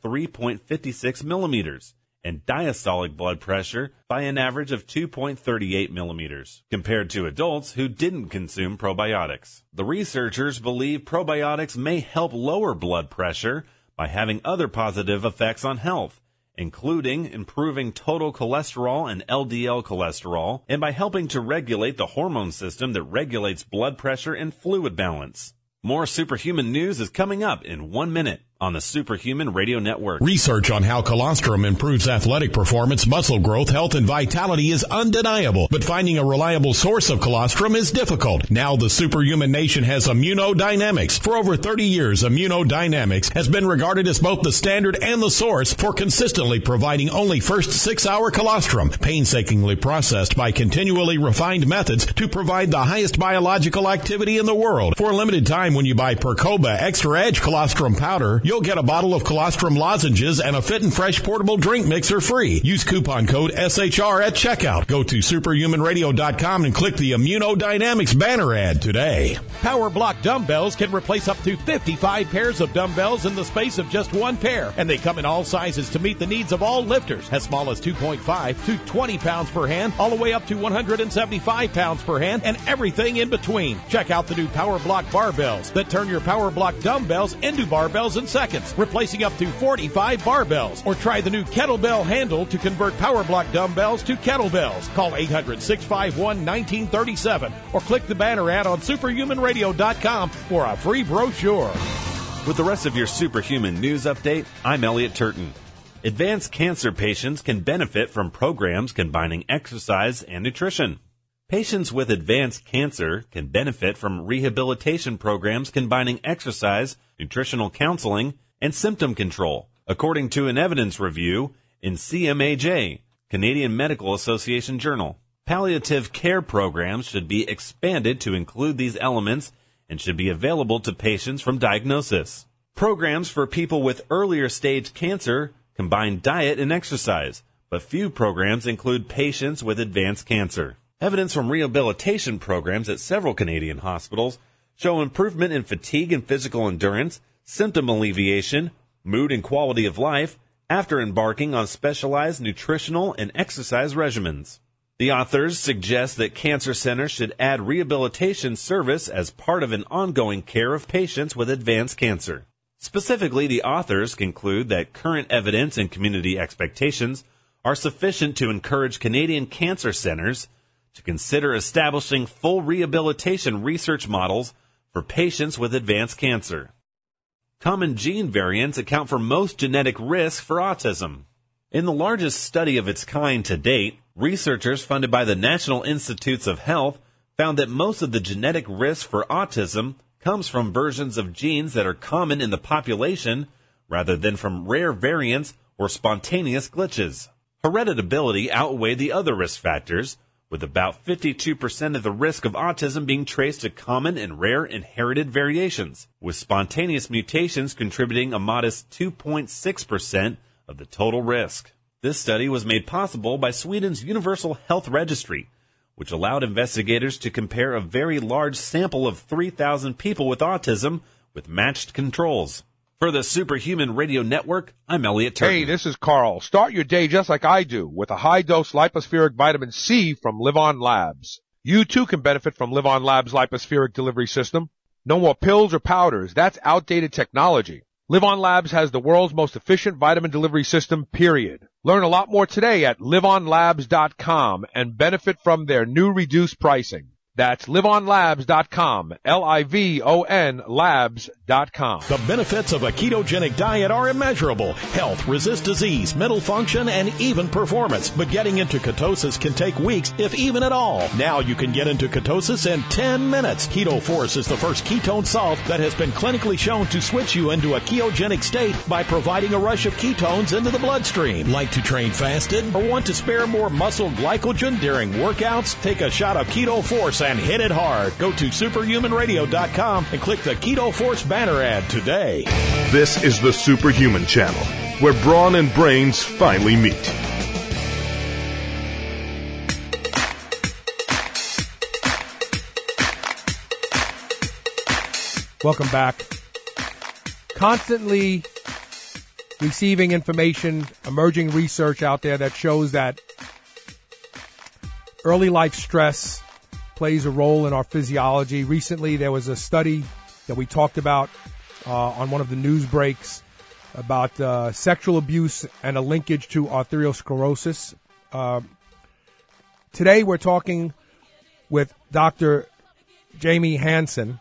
3.56 millimeters and diastolic blood pressure by an average of 2.38 millimeters, compared to adults who didn't consume probiotics. The researchers believe probiotics may help lower blood pressure by having other positive effects on health, including improving total cholesterol and LDL cholesterol, and by helping to regulate the hormone system that regulates blood pressure and fluid balance. More Superhuman News is coming up in 1 minute on the Superhuman Radio Network. Research on how colostrum improves athletic performance, muscle growth, health, and vitality is undeniable, but finding a reliable source of colostrum is difficult. Now the Superhuman Nation has Immunodynamics. For over 30 years, Immunodynamics has been regarded as both the standard and the source for consistently providing only first 6-hour colostrum, painstakingly processed by continually refined methods to provide the highest biological activity in the world. For a limited time, when you buy Percoba Extra Edge Colostrum Powder, you'll get a bottle of colostrum lozenges and a Fit and Fresh portable drink mixer free. Use coupon code SHR at checkout. Go to superhumanradio.com and click the Immunodynamics banner ad today. Power Block dumbbells can replace up to 55 pairs of dumbbells in the space of just one pair, and they come in all sizes to meet the needs of all lifters, as small as 2.5 to 20 pounds per hand, all the way up to 175 pounds per hand, and everything in between. Check out the new Power Block barbells that turn your Power Block dumbbells into barbells in seconds, replacing up to 45 barbells. Or try the new kettlebell handle to convert Power Block dumbbells to kettlebells. Call 800-651-1937 or click the banner ad on superhumanradio.com for a free brochure. With the rest of your Superhuman News Update, I'm Elliot Turton. Advanced cancer patients can benefit from programs combining exercise and nutrition. Patients with advanced cancer can benefit from rehabilitation programs combining exercise, nutritional counseling, and symptom control, according to an evidence review in CMAJ, Canadian Medical Association Journal. Palliative care programs should be expanded to include these elements and should be available to patients from diagnosis. Programs for people with earlier stage cancer combine diet and exercise, but few programs include patients with advanced cancer. Evidence from rehabilitation programs at several Canadian hospitals show improvement in fatigue and physical endurance, symptom alleviation, mood and quality of life after embarking on specialized nutritional and exercise regimens. The authors suggest that cancer centers should add rehabilitation service as part of an ongoing care of patients with advanced cancer. Specifically, the authors conclude that current evidence and community expectations are sufficient to encourage Canadian cancer centers to consider establishing full rehabilitation research models for patients with advanced cancer. Common gene variants account for most genetic risk for autism. In the largest study of its kind to date, researchers funded by the National Institutes of Health found that most of the genetic risk for autism comes from versions of genes that are common in the population rather than from rare variants or spontaneous glitches. Hereditability outweighed the other risk factors, with about 52% of the risk of autism being traced to common and rare inherited variations, with spontaneous mutations contributing a modest 2.6% of the total risk. This study was made possible by Sweden's Universal Health Registry, which allowed investigators to compare a very large sample of 3,000 people with autism with matched controls. For the Superhuman Radio Network, I'm Elliot Turton. Hey, this is Carl. Start your day just like I do with a high-dose lipospheric vitamin C from Live On Labs. You too can benefit from Live On Labs' lipospheric delivery system. No more pills or powders. That's outdated technology. Live On Labs has the world's most efficient vitamin delivery system, period. Learn a lot more today at liveonlabs.com and benefit from their new reduced pricing. That's liveonlabs.com, L-I-V-O-N labs.com. The benefits of a ketogenic diet are immeasurable. Health, resist disease, mental function, and even performance. But getting into ketosis can take weeks, if even at all. Now you can get into ketosis in 10 minutes. Keto Force is the first ketone salt that has been clinically shown to switch you into a ketogenic state by providing a rush of ketones into the bloodstream. Like to train fasted or want to spare more muscle glycogen during workouts? Take a shot of Keto Force and hit it hard. Go to superhumanradio.com and click the Keto Force banner ad today. This is the Superhuman Channel, where brawn and brains finally meet. Welcome back. Constantly receiving information, emerging research out there that shows that early life stress plays a role in our physiology. Recently, there was a study that we talked about on one of the news breaks about sexual abuse and a linkage to arteriosclerosis. Today, we're talking with Dr. Jamie Hansen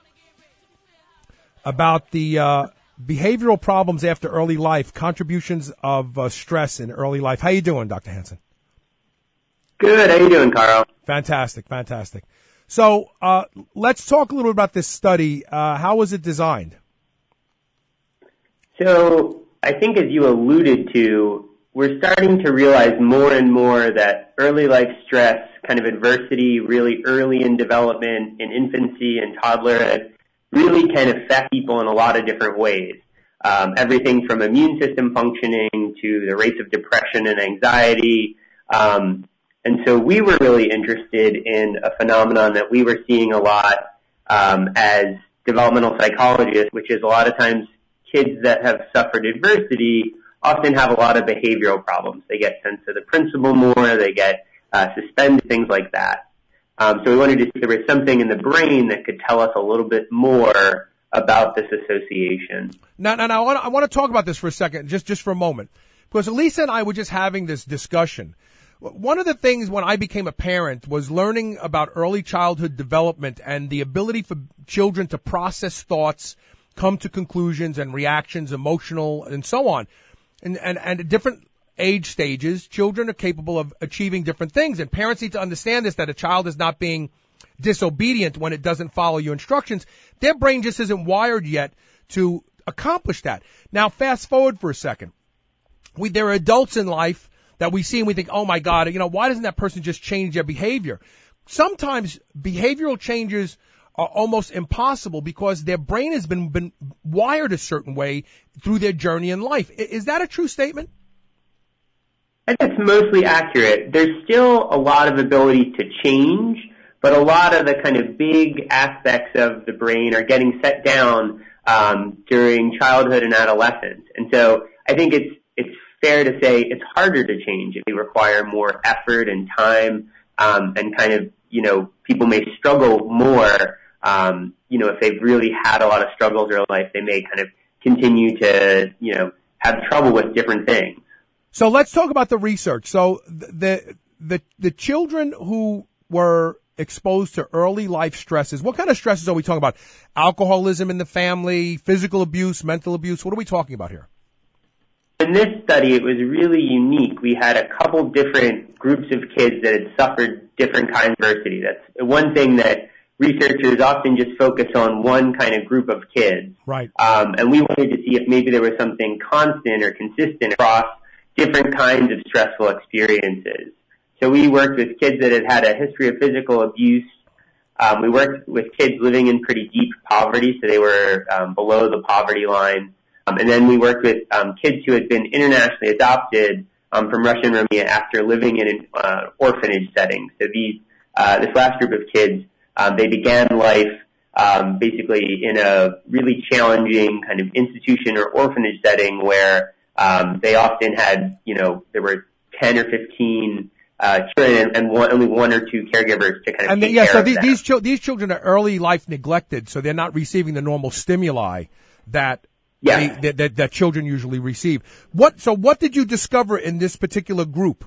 about the behavioral problems after early life, contributions of stress in early life. How you doing, Dr. Hansen? Good. How you doing, Carl? Fantastic. So let's talk a little bit about this study. How was it designed? So I think as you alluded to, we're starting to realize more and more that early life stress, kind of adversity, really early in development, in infancy and toddlerhood, really can affect people in a lot of different ways. Everything from immune system functioning to the rates of depression and anxiety. And so we were really interested in a phenomenon that we were seeing a lot as developmental psychologists, which is a lot of times kids that have suffered adversity often have a lot of behavioral problems. They get sent to the principal more, they get suspended, things like that. So we wanted to see if there was something in the brain that could tell us a little bit more about this association. Now, I want to talk about this for a second, just for a moment, because Lisa and I were just having this discussion. One of the things when I became a parent was learning about early childhood development and the ability for children to process thoughts, come to conclusions and reactions, emotional and so on. And at different age stages, children are capable of achieving different things. And parents need to understand this, that a child is not being disobedient when it doesn't follow your instructions. Their brain just isn't wired yet to accomplish that. Now, fast forward for a second. There are adults in life that we see and we think, oh my God, why doesn't that person just change their behavior? Sometimes behavioral changes are almost impossible because their brain has been wired a certain way through their journey in life. Is that a true statement? I think it's mostly accurate. There's still a lot of ability to change, but a lot of the kind of big aspects of the brain are getting set down during childhood and adolescence. And so I think it's fair to say it's harder to change. It may require more effort and time, and kind of, people may struggle more, if they've really had a lot of struggles in their life, they may kind of continue to, have trouble with different things. So let's talk about the research. So the children who were exposed to early life stresses, what kind of stresses are we talking about? Alcoholism in the family, physical abuse, mental abuse? What are we talking about here? In this study, it was really unique. We had a couple different groups of kids that had suffered different kinds of adversity. That's one thing that researchers often just focus on one kind of group of kids. Right. And we wanted to see if maybe there was something constant or consistent across different kinds of stressful experiences. So we worked with kids that had a history of physical abuse. We worked with kids living in pretty deep poverty, so they were below the poverty line. And then we worked with kids who had been internationally adopted from Russia and Romania after living in an orphanage setting. So this last group of kids, they began life basically in a really challenging kind of institution or orphanage setting where they often had, there were 10 or 15 children and only one or two caregivers to kind of take care of them. These children are early life neglected, so they're not receiving the normal stimuli that that children usually receive. So what did you discover in this particular group?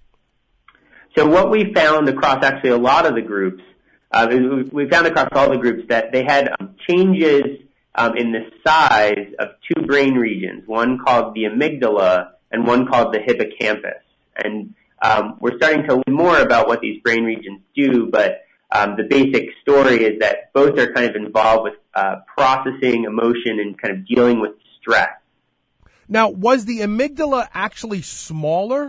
So what we found across actually a lot of the groups, we found across all the groups that they had changes in the size of two brain regions, one called the amygdala and one called the hippocampus. And we're starting to learn more about what these brain regions do, but the basic story is that both are kind of involved with processing emotion and kind of dealing with stress. Now, was the amygdala actually smaller?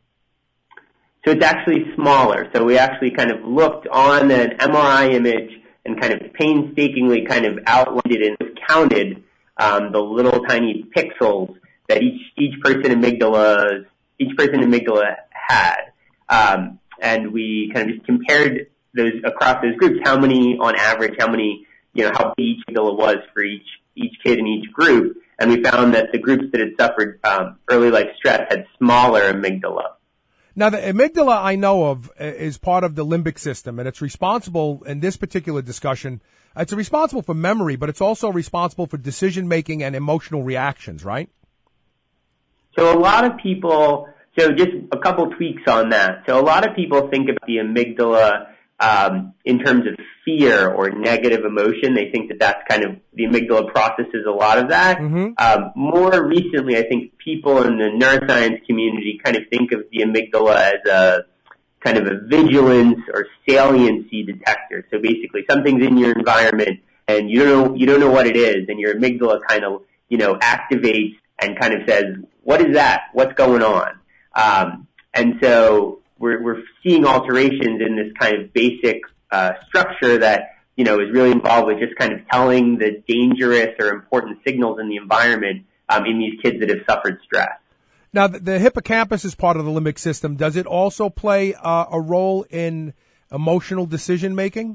So it's actually smaller. So we actually kind of looked on an MRI image and kind of painstakingly kind of outlined it and counted the little tiny pixels that each person amygdala had. And we kind of just compared those across those groups, how big each amygdala was for each kid in each group. And we found that the groups that had suffered early life stress had smaller amygdala. Now, the amygdala I know of is part of the limbic system, and it's responsible in this particular discussion. It's responsible for memory, but it's also responsible for decision making and emotional reactions, right? So a lot of people, just a couple tweaks on that. So a lot of people think about the amygdala in terms of fear or negative emotion. They think that that's kind of, the amygdala processes a lot of that. Mm-hmm. More recently, I think people in the neuroscience community kind of think of the amygdala as a kind of a vigilance or saliency detector. So basically something's in your environment and you don't know what it is, and your amygdala kind of, activates and kind of says, what is that? What's going on? And so we're seeing alterations in this kind of basic structure that, is really involved with just kind of telling the dangerous or important signals in the environment in these kids that have suffered stress. Now, the hippocampus is part of the limbic system. Does it also play a role in emotional decision making?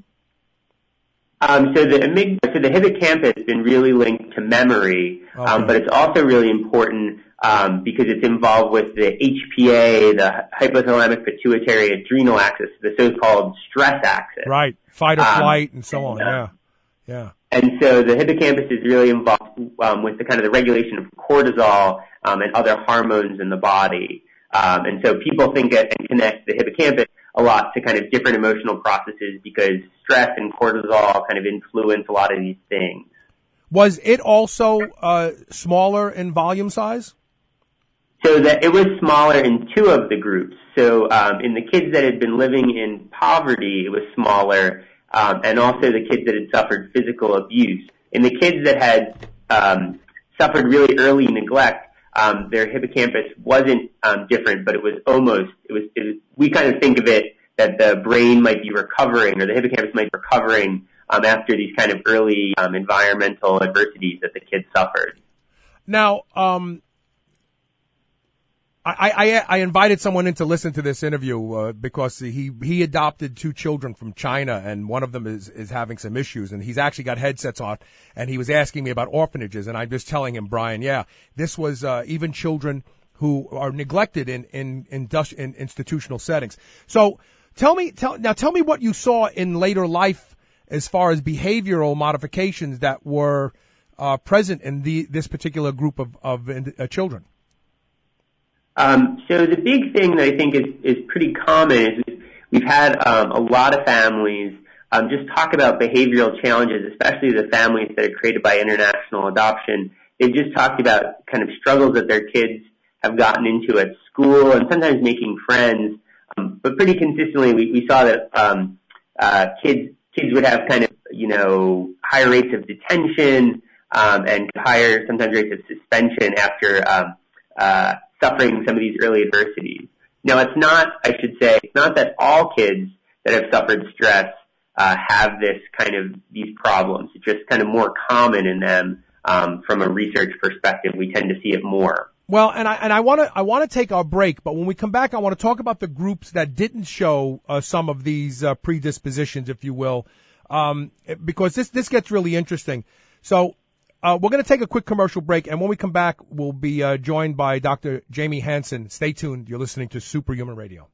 So the hippocampus has been really linked to memory, but it's also really important because it's involved with the HPA, the hypothalamic pituitary adrenal axis, the so-called stress axis. Right, fight or flight and so on, yeah. And so the hippocampus is really involved with the kind of the regulation of cortisol and other hormones in the body. And so people think and connect the hippocampus a lot to kind of different emotional processes because stress and cortisol kind of influence a lot of these things. Was it also smaller in volume size? So that it was smaller in two of the groups. So in the kids that had been living in poverty, it was smaller, and also the kids that had suffered physical abuse. In the kids that had suffered really early neglect, their hippocampus wasn't different, but it was we kind of think of it that the brain might be recovering, or the hippocampus might be recovering after these kind of early environmental adversities that the kids suffered. Now, I invited someone in to listen to this interview because he adopted 2 children from China, and one of them is having some issues, and he's actually got headsets on, and he was asking me about orphanages, and I'm just telling him, Brian, this was even children who are neglected in institutional settings. So tell me what you saw in later life as far as behavioral modifications that were present in this particular group of children. So the big thing that I think is pretty common is we've had a lot of families just talk about behavioral challenges, especially the families that are created by international adoption. They've just talked about kind of struggles that their kids have gotten into at school and sometimes making friends. But pretty consistently, we saw that kids would have kind of, higher rates of detention and higher sometimes rates of suspension after suffering some of these early adversities. Now, it's not that all kids that have suffered stress have these problems. It's just kind of more common in them from a research perspective. We tend to see it more. Well, and I want to take our break, but when we come back, I want to talk about the groups that didn't show some of these predispositions, if you will, because this gets really interesting. So. We're going to take a quick commercial break, and when we come back, we'll be joined by Dr. Jamie Hansen. Stay tuned. You're listening to Superhuman Radio.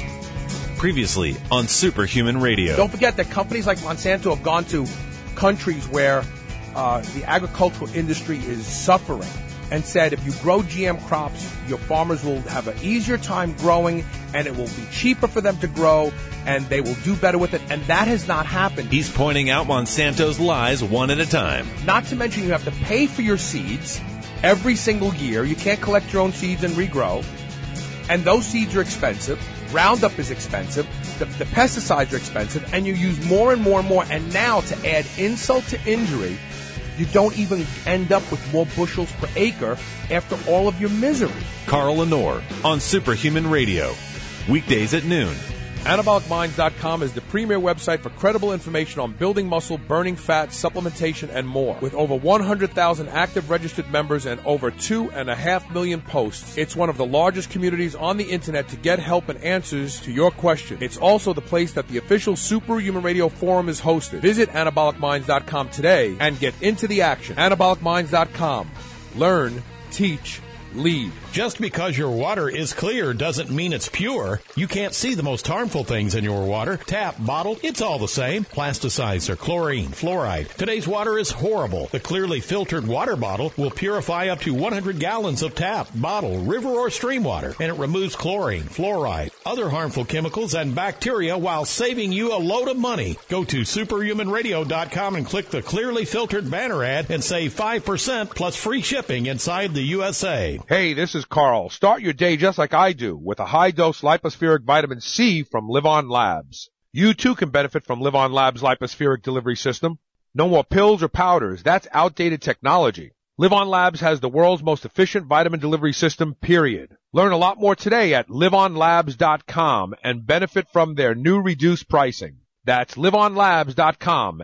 Previously on Superhuman Radio. Don't forget that companies like Monsanto have gone to countries where the agricultural industry is suffering and said if you grow GM crops, your farmers will have an easier time growing, and it will be cheaper for them to grow, and they will do better with it, and that has not happened. He's pointing out Monsanto's lies one at a time. Not to mention you have to pay for your seeds every single year. You can't collect your own seeds and regrow, and those seeds are expensive. Roundup is expensive. The pesticides are expensive, and you use more and more and more, and now to add insult to injury, you don't even end up with more bushels per acre after all of your misery. Carl Lenore on Superhuman Radio. Weekdays at noon. Anabolic.com is the premier website for credible information on building muscle, burning fat, supplementation, and more. With over 100,000 active registered members and over 2.5 million posts, it's one of the largest communities on the internet to get help and answers to your questions. It's also the place that the official Superhuman Radio Forum is hosted. Visit AnabolicMinds.com today and get into the action. AnabolicMinds.com. Learn, teach, lead. Just because your water is clear doesn't mean it's pure. You can't see the most harmful things in your water. Tap, bottle, it's all the same. Plasticizer, chlorine, fluoride. Today's water is horrible. The clearly filtered water bottle will purify up to 100 gallons of tap, bottle, river, or stream water, and it removes chlorine, fluoride, other harmful chemicals, and bacteria while saving you a load of money. Go to superhumanradio.com and click the clearly filtered banner ad and save 5% plus free shipping inside the USA. Hey, this is Carl. Start your day just like I do with a high-dose lipospheric vitamin C from Livon Labs. You too can benefit from Livon Labs' lipospheric delivery system. No more pills or powders. That's outdated technology. Livon Labs has the world's most efficient vitamin delivery system, period. Learn a lot more today at livonlabs.com and benefit from their new reduced pricing. That's livonlabs.com,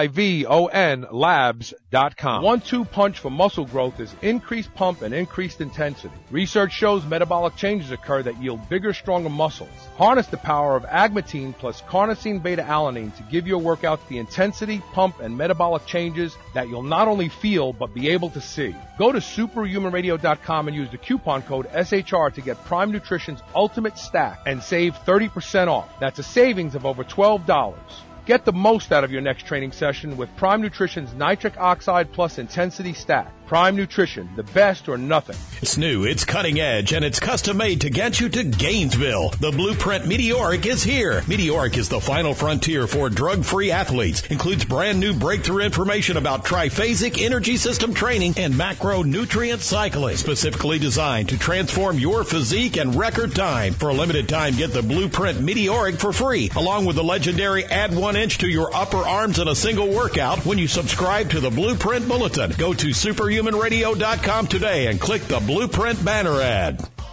Livon labs.com. 1-2 punch for muscle growth is increased pump and increased intensity. Research shows metabolic changes occur that yield bigger, stronger muscles. Harness the power of agmatine plus carnosine beta-alanine to give your workouts the intensity, pump, and metabolic changes that you'll not only feel but be able to see. Go to superhumanradio.com and use the coupon code SHR to get Prime Nutrition's Ultimate Stack and save 30% off. That's a savings of over $12. Get the most out of your next training session with Prime Nutrition's Nitric Oxide Plus Intensity Stack. Prime Nutrition, the best or nothing. It's new, it's cutting edge, and it's custom made to get you to Gainesville. The Blueprint Meteoric is here. Meteoric is the final frontier for drug-free athletes. Includes brand new breakthrough information about triphasic energy system training and macronutrient cycling. Specifically designed to transform your physique and record time. For a limited time, get the Blueprint Meteoric for free, along with the legendary Add 1 inch to your upper arms in a single workout when you subscribe to the Blueprint Bulletin. Go to superhumanradio.com today and click the Blueprint banner ad.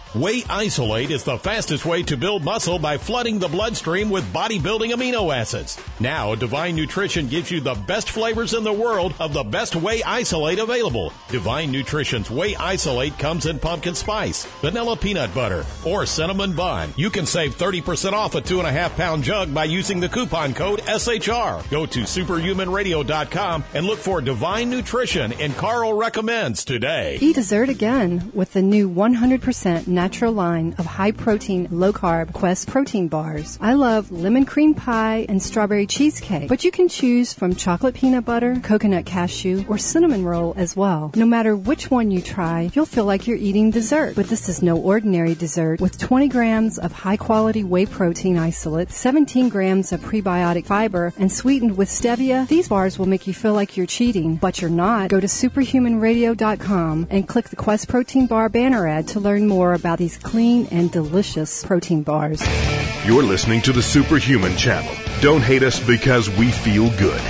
Whey Isolate is the fastest way to build muscle by flooding the bloodstream with bodybuilding amino acids. Now, Divine Nutrition gives you the best flavors in the world of the best Whey Isolate available. Divine Nutrition's Whey Isolate comes in pumpkin spice, vanilla peanut butter, or cinnamon bun. You can save 30% off a 2.5-pound jug by using the coupon code SHR. Go to superhumanradio.com and look for Divine Nutrition and Carl Recommends today. Eat dessert again with the new 100% natural line of high-protein, low-carb Quest protein bars. I love lemon cream pie and strawberry cheesecake, but you can choose from chocolate peanut butter, coconut cashew, or cinnamon roll as well. No matter which one you try, you'll feel like you're eating dessert. But this is no ordinary dessert. With 20 grams of high-quality whey protein isolate, 17 grams of prebiotic fiber, and sweetened with stevia, these bars will make you feel like you're cheating, but you're not. Go to superhumanradio.com and click the Quest protein bar banner ad to learn more about these clean and delicious protein bars. You're listening to the Superhuman Channel. Don't hate us because we feel good.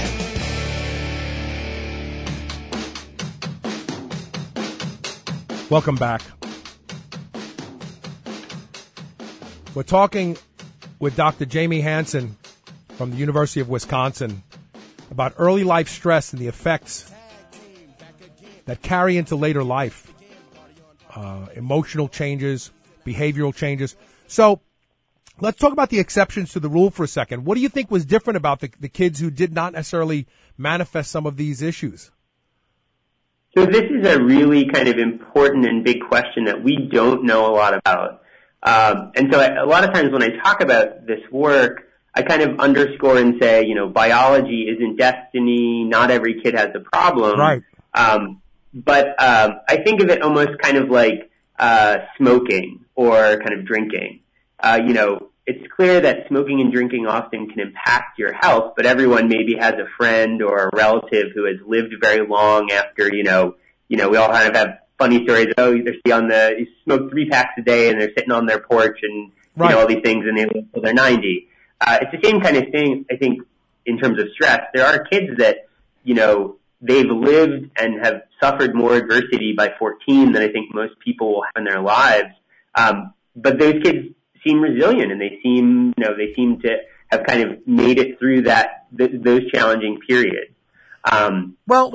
Welcome back. We're talking with Dr. Jamie Hansen from the University of Wisconsin about early life stress and the effects that carry into later life. Emotional changes, behavioral changes. So let's talk about the exceptions to the rule for a second. What do you think was different about the kids who did not necessarily manifest some of these issues? So this is a really kind of important and big question that we don't know a lot about. And so a lot of times when I talk about this work, I kind of underscore and say, biology isn't destiny. Not every kid has a problem. Right. But I think of it almost kind of like smoking or kind of drinking. It's clear that smoking and drinking often can impact your health, but everyone maybe has a friend or a relative who has lived very long after, we all kind of have funny stories. Oh, you smoke 3 packs a day and they're sitting on their porch and, all these things and they live until they're 90. It's the same kind of thing, I think, in terms of stress. There are kids that, they've lived and have suffered more adversity by 14 than I think most people will have in their lives. But those kids seem resilient and they seem to have kind of made it through those challenging periods. Let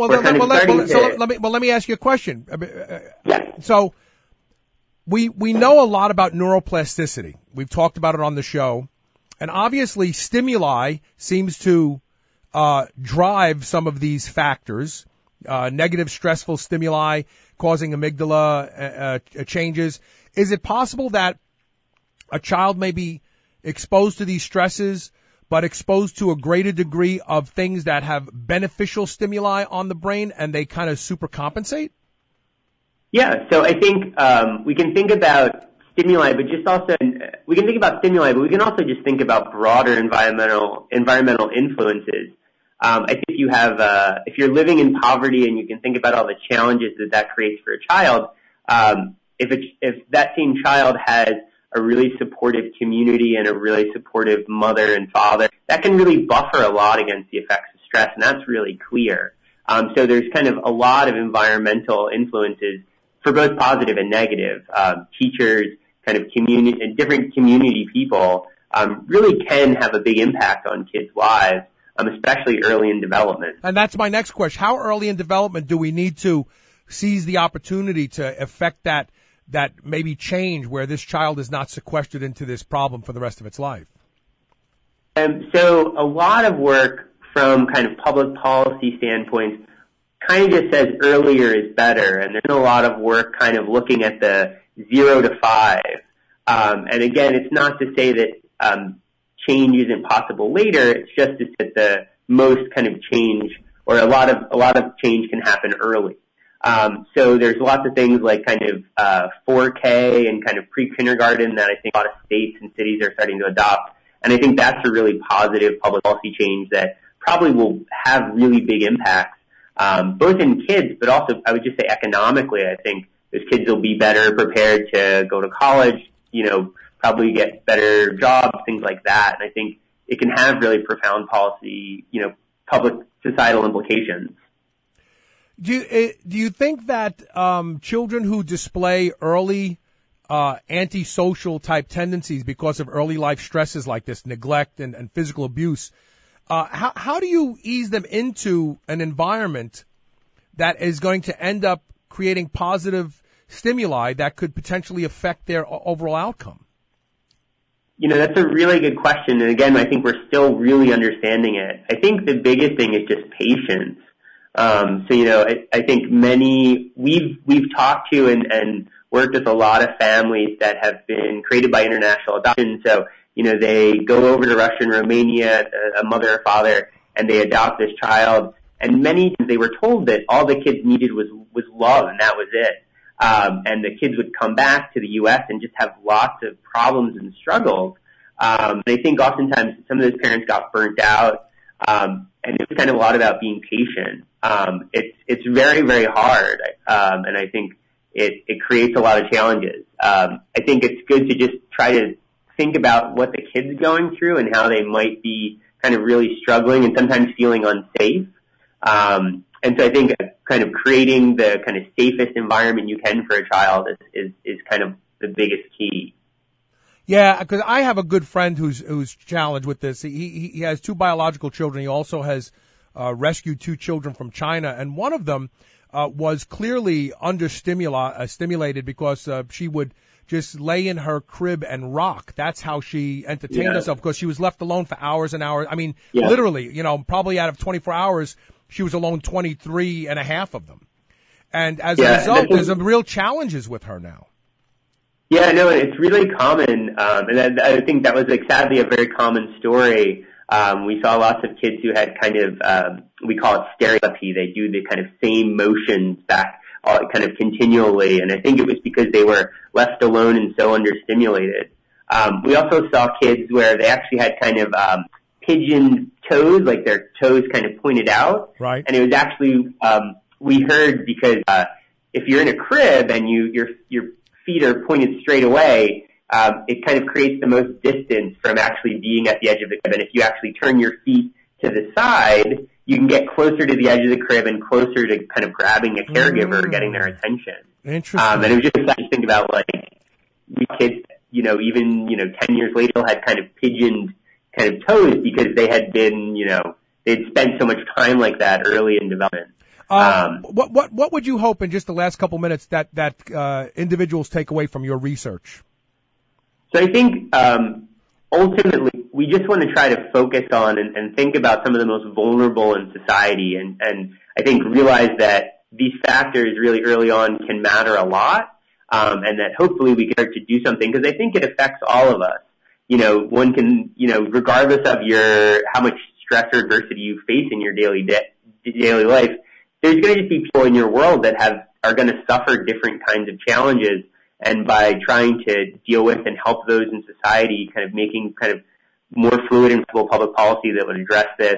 me ask you a question. Yeah. So we know a lot about neuroplasticity. We've talked about it on the show, and obviously stimuli seems to drive some of these factors, negative stressful stimuli causing amygdala changes. Is it possible that a child may be exposed to these stresses, but exposed to a greater degree of things that have beneficial stimuli on the brain and they kind of supercompensate? Yeah, so I think we can think about stimuli, but we can also just think about broader environmental influences. I think if you're living in poverty and you can think about all the challenges that creates for a child, if that same child has a really supportive community and a really supportive mother and father, that can really buffer a lot against the effects of stress, and that's really clear. So there's kind of a lot of environmental influences for both positive and negative. Teachers, kind of community, and different community people really can have a big impact on kids' lives, especially early in development. And that's my next question. How early in development do we need to seize the opportunity to affect that maybe change where this child is not sequestered into this problem for the rest of its life? So a lot of work from kind of public policy standpoints kind of just says earlier is better, and there's a lot of work kind of looking at the 0 to 5. And again, it's not to say that change isn't possible later. It's just that the most kind of change, or a lot of change, can happen early. So there's lots of things like kind of 4K and kind of pre-kindergarten that I think a lot of states and cities are starting to adopt. And I think that's a really positive public policy change that probably will have really big impacts, both in kids, but also I would just say economically. I think those kids will be better prepared to go to college, probably get better jobs, things like that. And I think it can have really profound policy, public societal implications. Do you think that children who display early antisocial type tendencies because of early life stresses like this, neglect and physical abuse. How do you ease them into an environment that is going to end up creating positive stimuli that could potentially affect their overall outcome? That's a really good question. And again, I think we're still really understanding it. I think the biggest thing is just patience. I think we've talked to and worked with a lot of families that have been created by international adoption. So, they go over to Russia and Romania, a mother or father, and they adopt this child. And many times they were told that all the kids needed was love, and that was it. And the kids would come back to the U.S. and just have lots of problems and struggles. I think oftentimes some of those parents got burnt out, and it was kind of a lot about being patient. It's very, very hard, and I think it creates a lot of challenges. I think it's good to just try to think about what the kid's going through and how they might be kind of really struggling and sometimes feeling unsafe. And so I think kind of creating the kind of safest environment you can for a child is kind of the biggest key. Yeah, because I have a good friend who's challenged with this. He has 2 biological children. He also has rescued 2 children from China, and one of them was clearly stimulated because she would just lay in her crib and rock. That's how she entertained herself, because she was left alone for hours and hours. I mean, literally, probably out of 24 hours, she was alone 23 and a half of them. And as a result, there's some real challenges with her now. Yeah, no, it's really common. And I think that was sadly a very common story. We saw lots of kids who had kind of, we call it stereotypy. They do the kind of same motions back kind of continually. And I think it was because they were left alone and so understimulated. We also saw kids where they actually had kind of pigeon toes, like their toes kind of pointed out. Right. And it was actually, we heard because if you're in a crib and your feet are pointed straight away, it kind of creates the most distance from actually being at the edge of the crib. And if you actually turn your feet to the side, you can get closer to the edge of the crib and closer to kind of grabbing a caregiver, getting their attention. Interesting. And it was just interesting to think about, like, these kids, even 10 years later had kind of pigeoned kind of toes because they had been, they'd spent so much time like that early in development. What would you hope in just the last couple minutes that individuals take away from your research? So I think ultimately we just want to try to focus on and think about some of the most vulnerable in society, and I think realize that these factors really early on can matter a lot, and that hopefully we can start to do something, because I think it affects all of us. One can, regardless of how much stress or adversity you face in your daily life, there's going to just be people in your world that are going to suffer different kinds of challenges. And by trying to deal with and help those in society, kind of making kind of more fluid and flexible public policy that would address this,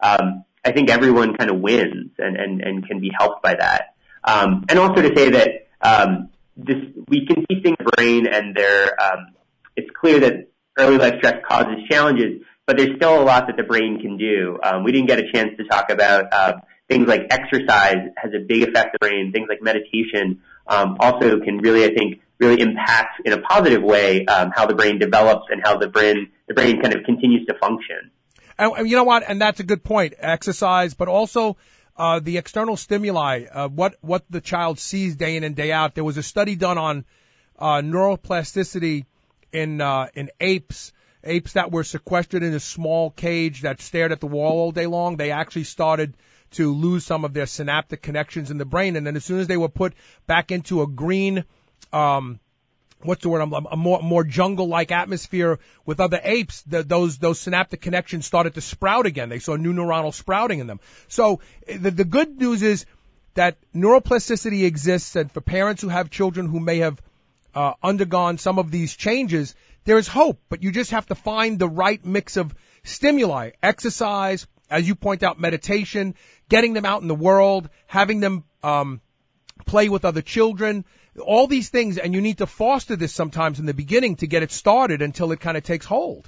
I think everyone kind of wins and can be helped by that. And also to say that we can see things in the brain, and it's clear that early life stress causes challenges, but there's still a lot that the brain can do. We didn't get a chance to talk about things like exercise has a big effect on the brain. Things like meditation also can really, I think, really impact in a positive way how the brain develops and how the brain kind of continues to function. And you know what? And that's a good point. Exercise, but also the external stimuli, what the child sees day in and day out. There was a study done on neuroplasticity in apes that were sequestered in a small cage that stared at the wall all day long. They actually started to lose some of their synaptic connections in the brain, and then as soon as they were put back into a green what's the word? A more jungle-like atmosphere with other apes, those synaptic connections started to sprout again. They saw new neuronal sprouting in them. So the good news is that neuroplasticity exists, and for parents who have children who may have undergone some of these changes, there is hope. But you just have to find the right mix of stimuli, exercise, as you point out, meditation, getting them out in the world, having them play with other children, all these things, and you need to foster this sometimes in the beginning to get it started until it kind of takes hold.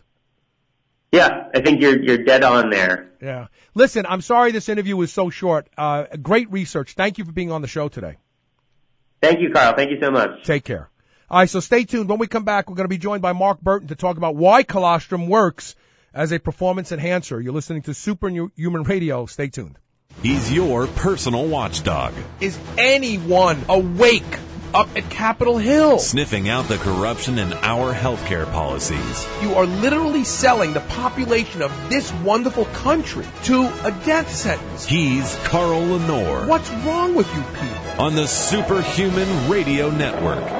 Yeah, I think you're dead on there. Yeah. Listen, I'm sorry this interview was so short. Great research. Thank you for being on the show today. Thank you, Carl. Thank you so much. Take care. All right, so stay tuned. When we come back, we're going to be joined by Mark Burton to talk about why colostrum works as a performance enhancer. You're listening to Superhuman Radio. Stay tuned. He's your personal watchdog. Is anyone awake up at Capitol Hill? Sniffing out the corruption in our healthcare policies. You are literally selling the population of this wonderful country to a death sentence. He's Carl Lenore. What's wrong with you people? On the Superhuman Radio Network.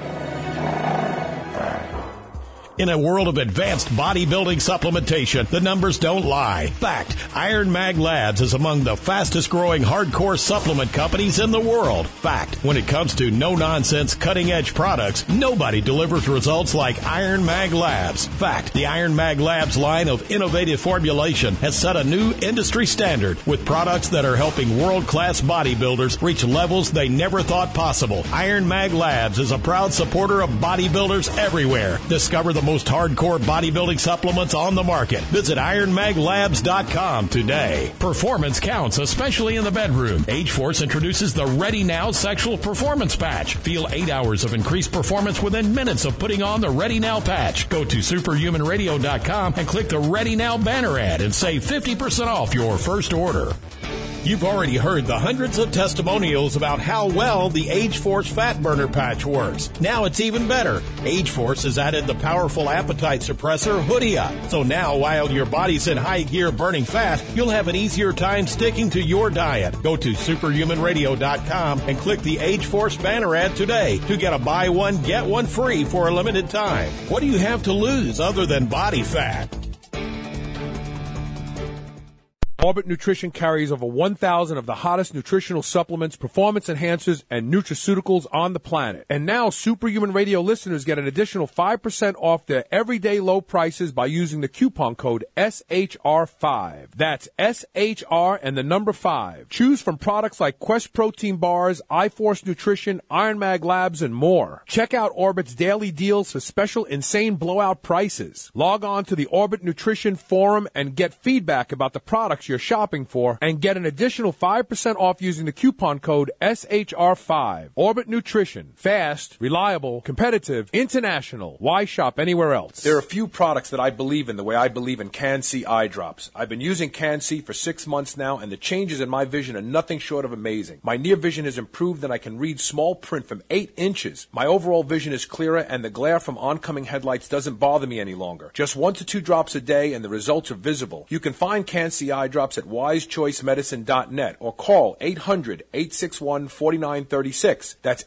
In a world of advanced bodybuilding supplementation, the numbers don't lie. Fact, Iron Mag Labs is among the fastest growing hardcore supplement companies in the world. Fact, when it comes to no-nonsense, cutting-edge products, nobody delivers results like Iron Mag Labs. Fact, the Iron Mag Labs line of innovative formulation has set a new industry standard with products that are helping world-class bodybuilders reach levels they never thought possible. Iron Mag Labs is a proud supporter of bodybuilders everywhere. Discover the most hardcore bodybuilding supplements on the market. Visit IronMagLabs.com today. Performance counts, especially in the bedroom. Age-Force introduces the Ready Now Sexual Performance Patch. Feel 8 hours of increased performance within minutes of putting on the Ready Now patch. Go to superhumanradio.com and click the Ready Now banner ad and save 50% off your first order. You've already heard the hundreds of testimonials about how well the Age-Force Fat Burner Patch works. Now it's even better. Age-Force has added the powerful appetite suppressor Hoodia. So now, while your body's in high gear burning fat, you'll have an easier time sticking to your diet. Go to superhumanradio.com and click the Age-Force banner ad today to get a buy one, get one free for a limited time. What do you have to lose other than body fat? Orbit Nutrition carries over 1,000 of the hottest nutritional supplements, performance enhancers, and nutraceuticals on the planet. And now Superhuman Radio listeners get an additional 5% off their everyday low prices by using the coupon code SHR5. That's SHR and the number 5. Choose from products like Quest Protein Bars, iForce Nutrition, Iron Mag Labs, and more. Check out Orbit's daily deals for special insane blowout prices. Log on to the Orbit Nutrition forum and get feedback about the products you're shopping for and get an additional 5% off using the coupon code SHR5. Orbit Nutrition. Fast, reliable, competitive, international. Why shop anywhere else? There are a few products that I believe in the way I believe in Can-C eye drops. I've been using Can-C for 6 months now, and the changes in my vision are nothing short of amazing. My near vision has improved, and I can read small print from 8 inches. My overall vision is clearer, and the glare from oncoming headlights doesn't bother me any longer. Just 1 to 2 drops a day, and the results are visible. You can find Can-C eye drops at wisechoicemedicine.net or call 800-861-4936. That's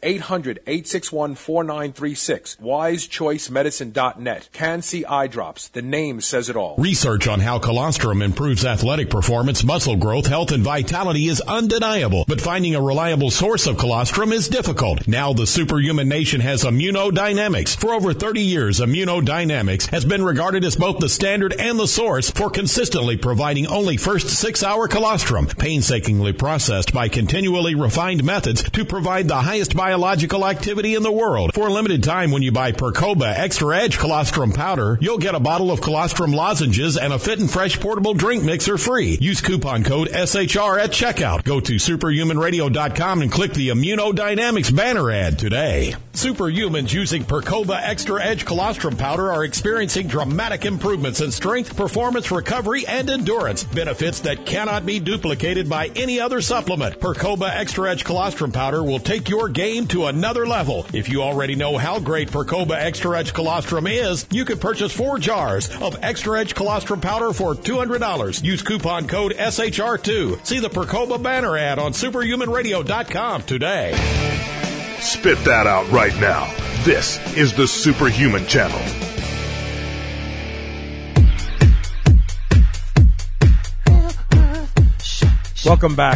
800-861-4936. wisechoicemedicine.net. Can-C eye drops. The name says it all. Research on how colostrum improves athletic performance, muscle growth, health, and vitality is undeniable, but finding a reliable source of colostrum is difficult. Now the Superhuman Nation has Immunodynamics. For over 30 years, Immunodynamics has been regarded as both the standard and the source for consistently providing only first 6-hour colostrum, painstakingly processed by continually refined methods to provide the highest biological activity in the world. For a limited time, when you buy Percoba Extra Edge colostrum powder, you'll get a bottle of colostrum lozenges and a Fit and Fresh portable drink mixer free. Use coupon code SHR at checkout. Go to superhumanradio.com and click the Immunodynamics banner ad today. Superhumans using Percoba Extra Edge colostrum powder are experiencing dramatic improvements in strength, performance, recovery, and endurance. Benefits that cannot be duplicated by any other supplement. Percoba Extra Edge colostrum powder will take your game to another level. If you already know how great Percoba Extra Edge colostrum is, you can purchase 4 jars of Extra Edge colostrum powder for $200. Use coupon code SHR2. See the Percoba banner ad on superhumanradio.com today. Spit that out right now. This is the Superhuman Channel. Welcome back.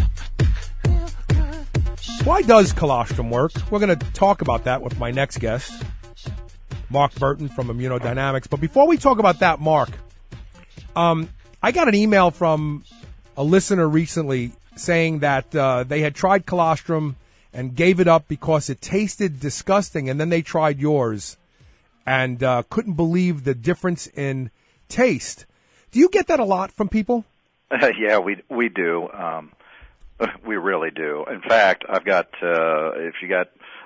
Why does colostrum work? We're going to talk about that with my next guest, Mark Burton from Immunodynamics. But before we talk about that, Mark, I got an email from a listener recently saying that they had tried colostrum and gave it up because it tasted disgusting, and then they tried yours and couldn't believe the difference in taste. Do you get that a lot from people? Yeah, we do. We really do. In fact, I've got if you got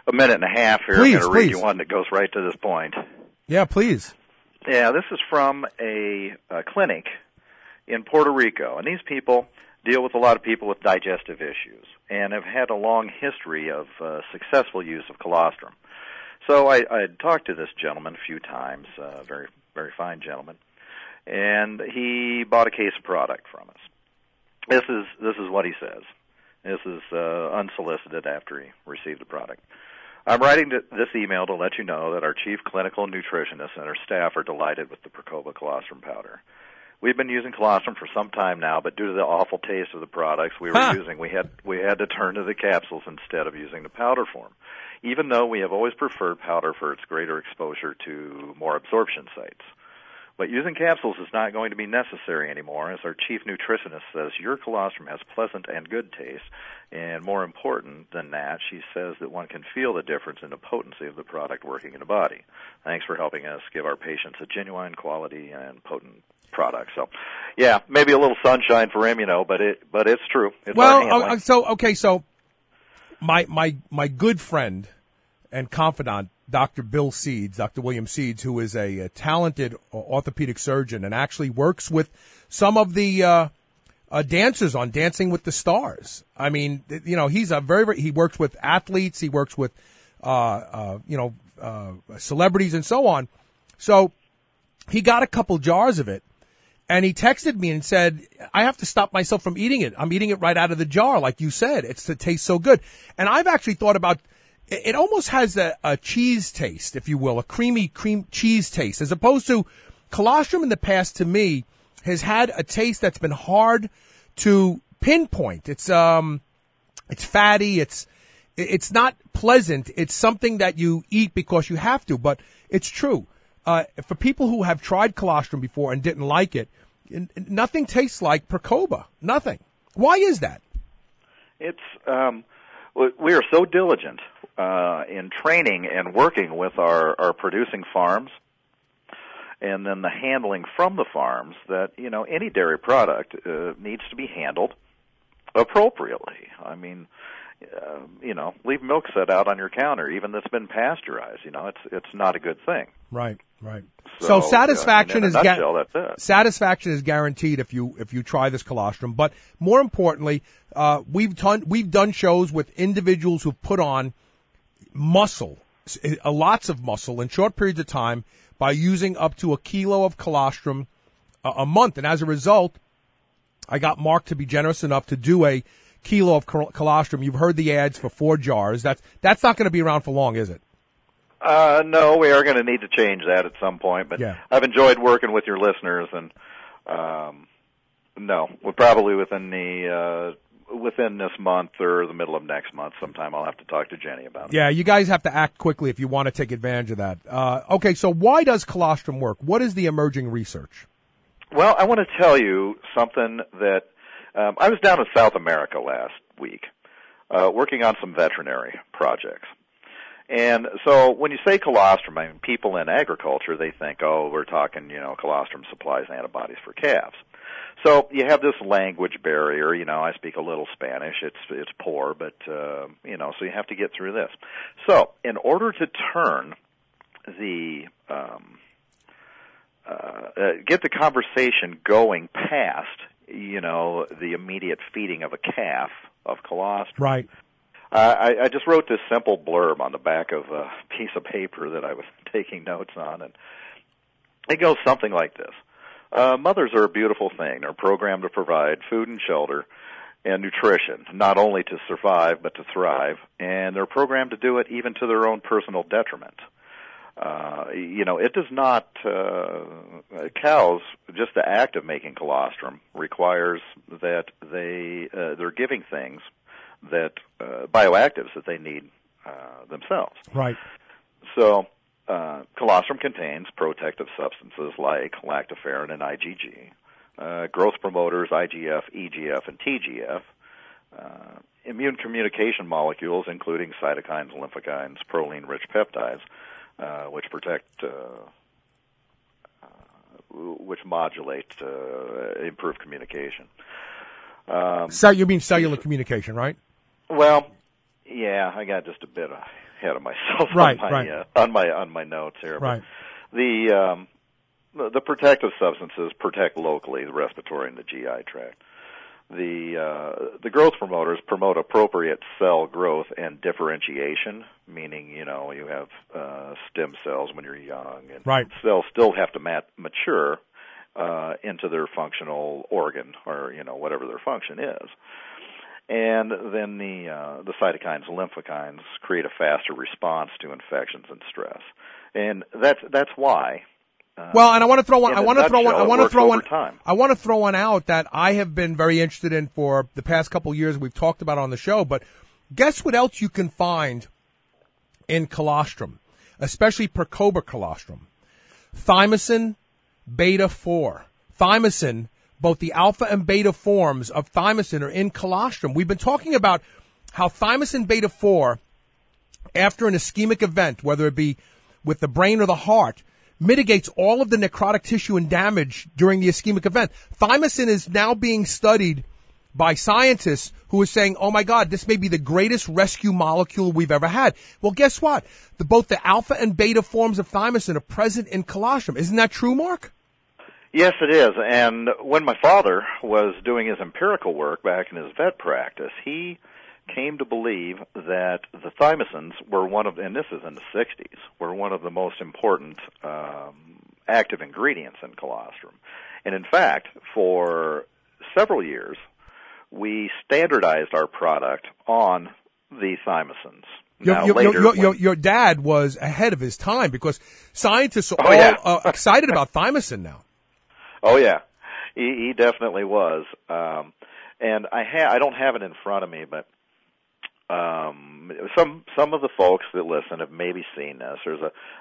a minute and a half here. Please, I'm going to read please. you one that goes right to this point. Yeah, please. Yeah, this is from a clinic in Puerto Rico, and these people deal with a lot of people with digestive issues and have had a long history of successful use of colostrum. So I talked to this gentleman a few times, very, very fine gentleman, and he bought a case of product from us. This is what he says. This is unsolicited after he received the product. I'm writing this email to let you know that our chief clinical nutritionist and our staff are delighted with the Precoba colostrum powder. We've been using colostrum for some time now, but due to the awful taste of the products we were using, we had to turn to the capsules instead of using the powder form, even though we have always preferred powder for its greater exposure to more absorption sites. But using capsules is not going to be necessary anymore, as our chief nutritionist says your colostrum has pleasant and good taste, and more important than that, she says that one can feel the difference in the potency of the product working in the body. Thanks for helping us give our patients a genuine quality and potent product. So, yeah, maybe a little sunshine for him, but it's true. It's Well, so my good friend and confidant, Dr. Bill Seeds, Dr. William Seeds, who is a talented orthopedic surgeon and actually works with some of the dancers on Dancing with the Stars. I mean, he's he works with athletes, he works with celebrities and so on. So he got a couple jars of it, and he texted me and said, I have to stop myself from eating it. I'm eating it right out of the jar, like you said. It tastes so good. And I've actually thought about, it almost has a cheese taste, if you will, a creamy cream cheese taste, as opposed to colostrum in the past, to me, has had a taste that's been hard to pinpoint. It's fatty. It's not pleasant. It's something that you eat because you have to, but it's true. For people who have tried colostrum before and didn't like it, nothing tastes like Precoba. Nothing. Why is that? It's we are so diligent in training and working with our producing farms, and then the handling from the farms, that any dairy product needs to be handled appropriately. I mean, leave milk set out on your counter, even that's been pasteurized. It's not a good thing. Right. So satisfaction in a nutshell, that's it. Satisfaction is guaranteed if you try this colostrum. But more importantly, we've done shows with individuals who've put on muscle, lots of muscle in short periods of time by using up to 1 kilo of colostrum a month. And as a result, I got Mark to be generous enough to do a kilo of colostrum. You've heard the ads for 4 jars. That's not going to be around for long, is it? No, we are going to need to change that at some point. But yeah. I've enjoyed working with your listeners, and no, we're probably within this month or the middle of next month sometime. I'll have to talk to Jenny about it. Yeah, you guys have to act quickly if you want to take advantage of that. Okay, so why does colostrum work? What is the emerging research? Well, I want to tell you something that I was down in South America last week working on some veterinary projects. And so when you say colostrum, I mean, people in agriculture, they think, oh, we're talking, colostrum supplies antibodies for calves. So you have this language barrier. I speak a little Spanish. It's poor, but, so you have to get through this. So in order to turn get the conversation going past, the immediate feeding of a calf of colostrum. Right. I just wrote this simple blurb on the back of a piece of paper that I was taking notes on, and it goes something like this. Mothers are a beautiful thing. They're programmed to provide food and shelter and nutrition, not only to survive but to thrive, and they're programmed to do it even to their own personal detriment. It does not, cows, just the act of making colostrum requires that they're giving things that bioactives that they need themselves. Right. So colostrum contains protective substances like lactoferrin and IgG, growth promoters IGF, EGF, and TGF, immune communication molecules including cytokines, lymphokines, proline-rich peptides, which protect, which modulate, improve communication. So you mean cellular communication, right? Well, yeah, I got just a bit of ahead of myself right, on my notes here. Right. The protective substances protect locally the respiratory and the GI tract. The growth promoters promote appropriate cell growth and differentiation, meaning, you have stem cells when you're young, and right. cells still have to mature into their functional organ, or whatever their function is. And then the cytokines and lymphokines create a faster response to infections and stress, and that's why. Well, and I want to throw one. I want to throw one out that I have been very interested in for the past couple of years. We've talked about it on the show, but guess what else you can find in colostrum, especially Percoba colostrum? Thymosin beta-4. Thymosin, both the alpha and beta forms of thymosin are in colostrum. We've been talking about how thymosin beta-4, after an ischemic event, whether it be with the brain or the heart, mitigates all of the necrotic tissue and damage during the ischemic event. Thymosin is now being studied by scientists who are saying, oh my God, this may be the greatest rescue molecule we've ever had. Well, guess what? Both the alpha and beta forms of thymosin are present in colostrum. Isn't that true, Mark? Yes, it is. And when my father was doing his empirical work back in his vet practice, he came to believe that the thymosins were and this is in the 60s, were one of the most important active ingredients in colostrum. And in fact, for several years, we standardized our product on the thymosins. Your dad was ahead of his time, because scientists are all excited about thymosin now. Oh, yeah. He definitely was. And I don't have it in front of me, but some of the folks that listen have maybe seen this. There's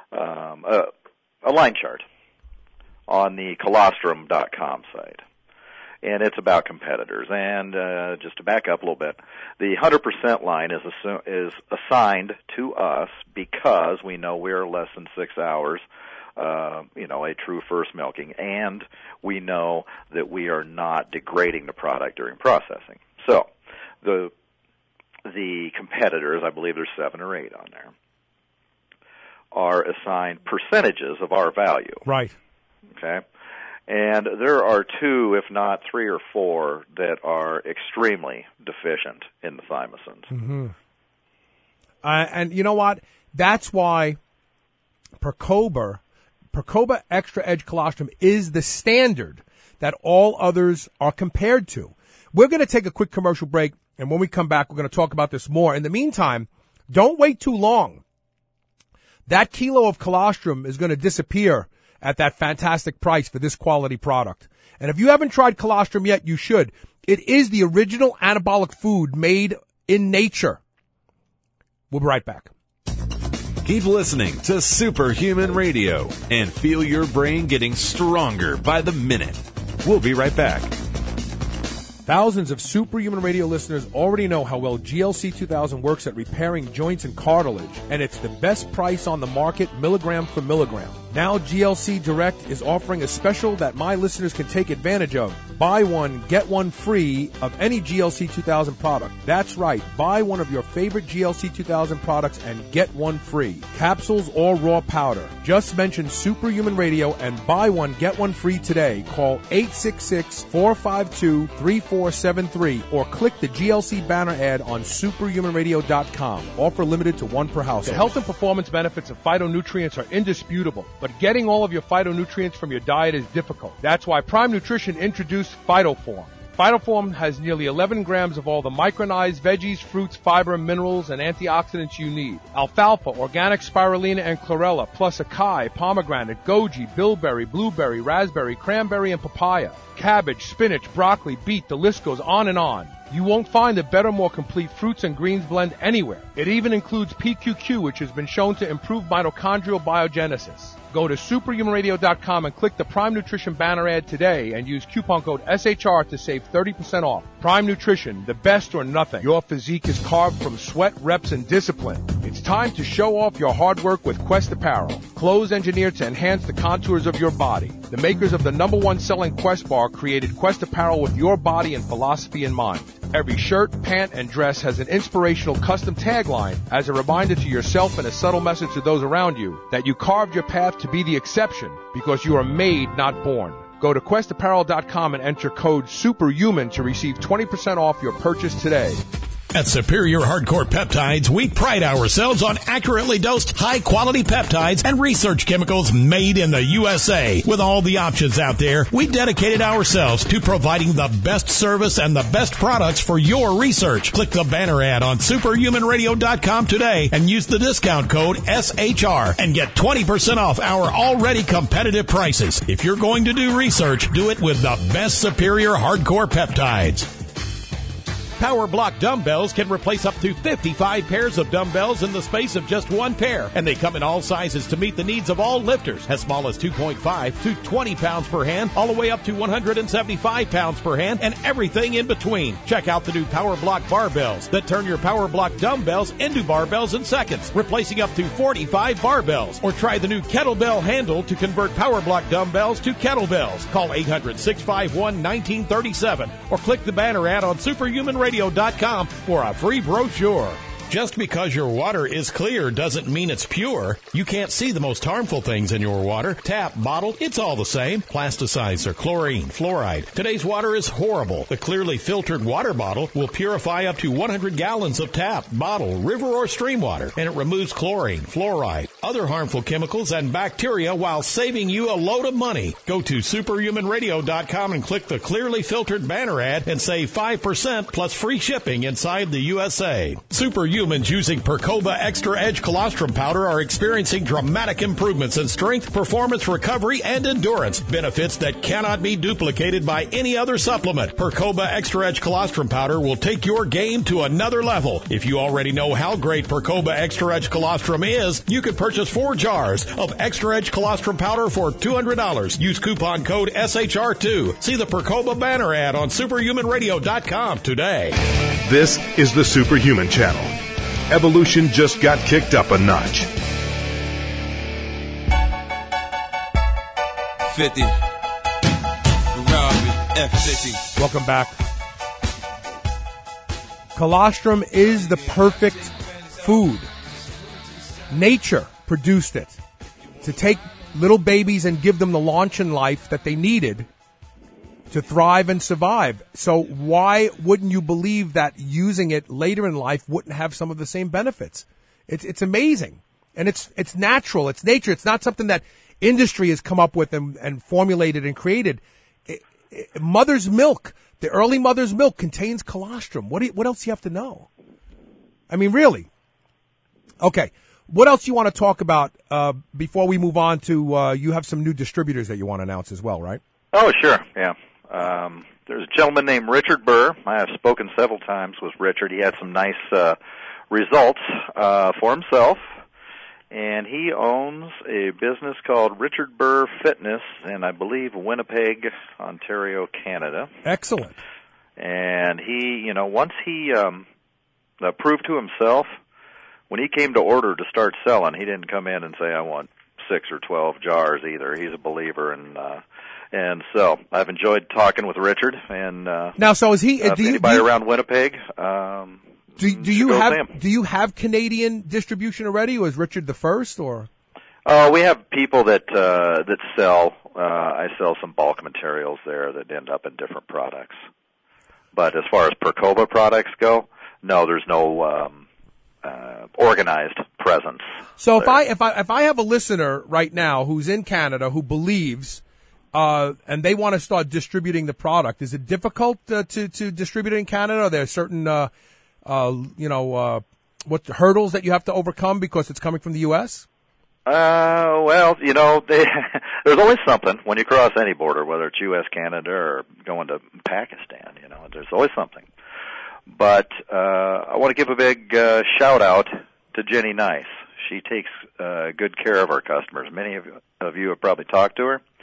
a line chart on the colostrum.com site, and it's about competitors. And just to back up a little bit, the 100% line is assigned to us because we know we're less than 6 hours, a true first milking, and we know that we are not degrading the product during processing. So the competitors, I believe there's 7 or 8 on there, are assigned percentages of our value. Right. Okay. And there are 2, if not 3 or 4, that are extremely deficient in the thymosins. Mm-hmm. And you know what? That's why Percoba Extra Edge Colostrum is the standard that all others are compared to. We're going to take a quick commercial break, and when we come back, we're going to talk about this more. In the meantime, don't wait too long. That kilo of colostrum is going to disappear at that fantastic price for this quality product. And if you haven't tried colostrum yet, you should. It is the original anabolic food made in nature. We'll be right back. Keep listening to Superhuman Radio and feel your brain getting stronger by the minute. We'll be right back. Thousands of Superhuman Radio listeners already know how well GLC 2000 works at repairing joints and cartilage, and it's the best price on the market, milligram for milligram. Now GLC Direct is offering a special that my listeners can take advantage of. Buy one, get one free of any GLC 2000 product. That's right. Buy one of your favorite GLC 2000 products and get one free. Capsules or raw powder. Just mention Superhuman Radio and buy one, get one free today. Call 866-452-3473 or click the GLC banner ad on superhumanradio.com. Offer limited to 1 per household. The health and performance benefits of phytonutrients are indisputable, but getting all of your phytonutrients from your diet is difficult. That's why Prime Nutrition introduced Phytoform. Phytoform has nearly 11 grams of all the micronized veggies, fruits, fiber, minerals, and antioxidants you need. Alfalfa, organic spirulina, and chlorella, plus acai, pomegranate, goji, bilberry, blueberry, raspberry, cranberry, and papaya. Cabbage, spinach, broccoli, beet, the list goes on and on. You won't find a better, more complete fruits and greens blend anywhere. It even includes PQQ, which has been shown to improve mitochondrial biogenesis. Go to superhumanradio.com and click the Prime Nutrition banner ad today and use coupon code SHR to save 30% off. Prime Nutrition, the best or nothing. Your physique is carved from sweat, reps, and discipline. It's time to show off your hard work with Quest Apparel. Clothes engineered to enhance the contours of your body. The makers of the #1 selling Quest bar created Quest Apparel with your body and philosophy in mind. Every shirt, pant, and dress has an inspirational custom tagline as a reminder to yourself and a subtle message to those around you that you carved your path to be the exception because you are made, not born. Go to questapparel.com and enter code SUPERHUMAN to receive 20% off your purchase today. At Superior Hardcore Peptides, we pride ourselves on accurately dosed, high-quality peptides and research chemicals made in the USA. With all the options out there, we dedicated ourselves to providing the best service and the best products for your research. Click the banner ad on superhumanradio.com today and use the discount code SHR and get 20% off our already competitive prices. If you're going to do research, do it with the best Superior Hardcore Peptides. Power Block dumbbells can replace up to 55 pairs of dumbbells in the space of just one pair, and they come in all sizes to meet the needs of all lifters, as small as 2.5 to 20 pounds per hand, all the way up to 175 pounds per hand, and everything in between. Check out the new Power Block barbells that turn your Power Block dumbbells into barbells in seconds, replacing up to 45 barbells. Or try the new kettlebell handle to convert Power Block dumbbells to kettlebells. Call 800-651-1937 or click the banner ad on superhumanradio.com for a free brochure. Just because your water is clear doesn't mean it's pure. You can't see the most harmful things in your water. Tap, bottle, it's all the same. Plasticizer, chlorine, fluoride. Today's water is horrible. The clearly filtered water bottle will purify up to 100 gallons of tap, bottle, river, or stream water, and it removes chlorine, fluoride, other harmful chemicals, and bacteria while saving you a load of money. Go to superhumanradio.com and click the clearly filtered banner ad and save 5% plus free shipping inside the USA. Superhumans using Percoba Extra Edge Colostrum Powder are experiencing dramatic improvements in strength, performance, recovery, and endurance. Benefits that cannot be duplicated by any other supplement. Percoba Extra Edge Colostrum Powder will take your game to another level. If you already know how great Percoba Extra Edge Colostrum is, you could purchase 4 jars of Extra Edge Colostrum Powder for $200. Use coupon code SHR2. See the Percoba banner ad on superhumanradio.com today. This is the Superhuman Channel. Evolution just got kicked up a notch. 50. F50. Welcome back. Colostrum is the perfect food. Nature produced it to take little babies and give them the launch in life that they needed to thrive and survive. So why wouldn't you believe that using it later in life wouldn't have some of the same benefits? It's amazing. And it's natural. It's nature. It's not something that industry has come up with and formulated and created. Mother's milk, the early mother's milk contains colostrum. What else do you have to know? I mean, really. Okay. What else do you want to talk about before we move on to you have some new distributors that you want to announce as well, right? Oh, sure. Yeah. There's a gentleman named Richard Burr. I have spoken several times with Richard. He had some nice results for himself, and he owns a business called Richard Burr Fitness in, I believe, Winnipeg, Ontario, Canada. Excellent. And he, once he proved to himself, when he came to order to start selling, he didn't come in and say, I want 6 or 12 jars either. He's a believer in and so I've enjoyed talking with Richard. And now, so is he? Anybody around Winnipeg? Do you have Canadian distribution already, or is Richard the first? Or we have people that sell. I sell some bulk materials there that end up in different products. But as far as Percoba products go, no, there's no organized presence. So there. if I have a listener right now who's in Canada who believes. And they want to start distributing the product. Is it difficult to distribute it in Canada? Are there certain, what hurdles that you have to overcome because it's coming from the U.S.? Well, there's always something when you cross any border, whether it's U.S., Canada, or going to Pakistan. There's always something. But I want to give a big shout out to Jenny Nice. She takes good care of our customers. Many of you have probably talked to her.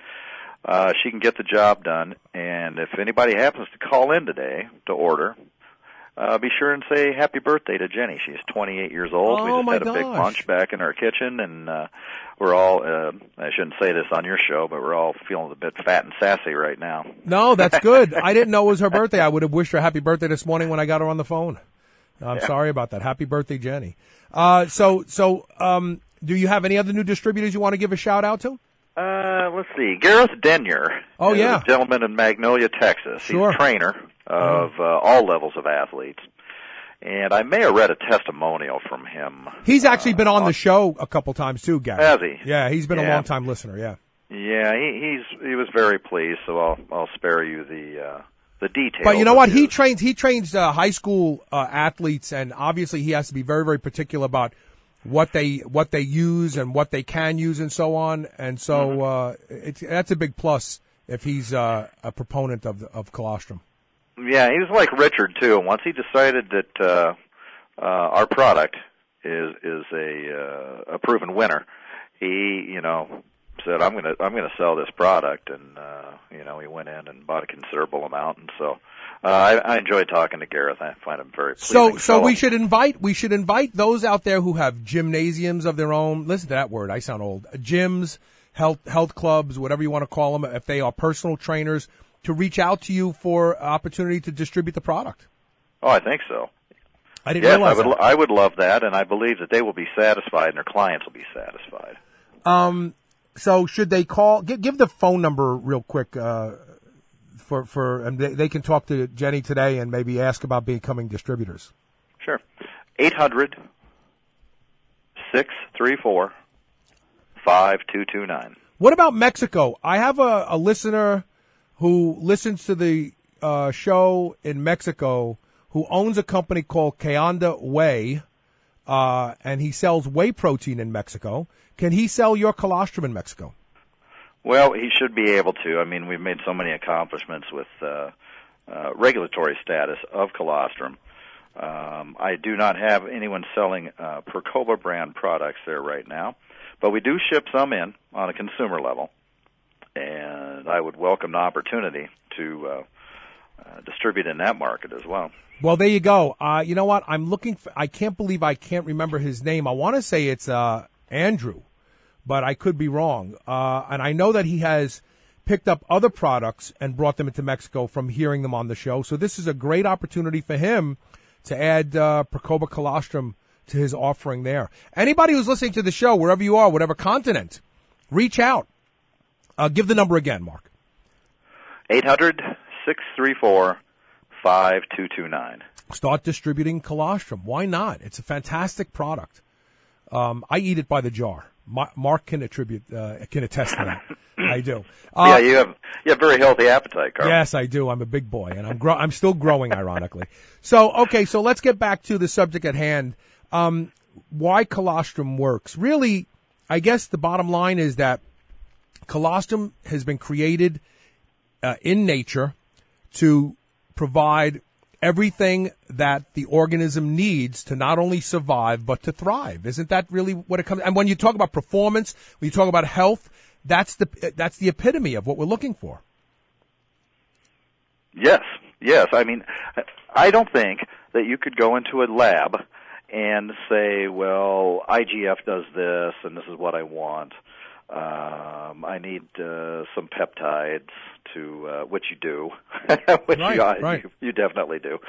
She can get the job done, and if anybody happens to call in today to order, be sure and say happy birthday to Jenny. She's 28 years old. Oh, we just had a big lunch back in our kitchen, and we're all, I shouldn't say this on your show, but we're all feeling a bit fat and sassy right now. No, that's good. I didn't know it was her birthday. I would have wished her happy birthday this morning when I got her on the phone. I'm sorry about that. Happy birthday, Jenny. So, do you have any other new distributors you want to give a shout out to? Let's see. Gareth Denyer. Oh, yeah. A gentleman in Magnolia, Texas. Sure. He's a trainer of all levels of athletes. And I may have read a testimonial from him. He's actually been on the show a couple times too, Gary. Has he? Yeah, he's been a long-time listener, yeah. Yeah, he was very pleased, so I'll spare you the details. But you know what? He trains high school athletes, and obviously he has to be very, very particular about what they use and what they can use and so on. And so that's a big plus if he's a proponent of colostrum. Yeah, he was like Richard too. Once he decided that our product is a proven winner, he said I'm gonna sell this product, and he went in and bought a considerable amount, and so I enjoyed talking to Gareth. I find him very pleasing. So we should invite those out there who have gymnasiums of their own. Listen to that word. I sound old. Gyms, health clubs, whatever you want to call them. If they are personal trainers, to reach out to you for opportunity to distribute the product. Oh, I think so. I didn't realize that. I would love that, and I believe that they will be satisfied and their clients will be satisfied. So should they call? Give the phone number real quick for and they can talk to Jenny today and maybe ask about becoming distributors. Sure. 800-634-5229. What about Mexico? I have a listener who listens to the show in Mexico who owns a company called Kayanda Whey, and he sells whey protein in Mexico. Can he sell your colostrum in Mexico? Well, he should be able to. I mean, we've made so many accomplishments with regulatory status of colostrum. I do not have anyone selling Percoba brand products there right now, but we do ship some in on a consumer level, and I would welcome the opportunity to distribute in that market as well. Well, there you go. You know what? I'm looking for, I can't believe I can't remember his name. I want to say it's Andrew, but I could be wrong. And I know that he has picked up other products and brought them into Mexico from hearing them on the show. So this is a great opportunity for him to add Percoba colostrum to his offering there. Anybody who's listening to the show, wherever you are, whatever continent, reach out. Give the number again, Mark. 800-634-5229. Start distributing colostrum. Why not? It's a fantastic product. I eat it by the jar. Mark can attest to that. I do. You have very healthy appetite, Carl. Yes, I do. I'm a big boy, and I'm still growing, ironically. So let's get back to the subject at hand. Why colostrum works. Really, I guess the bottom line is that colostrum has been created in nature to provide everything that the organism needs to not only survive but to thrive. Isn't that really what it comes? And when you talk about performance, when you talk about health, that's the epitome of what we're looking for. Yes. I mean, I don't think that you could go into a lab and say, well, IGF does this, and this is what I want. I need some peptides to which you do, which right. You definitely do.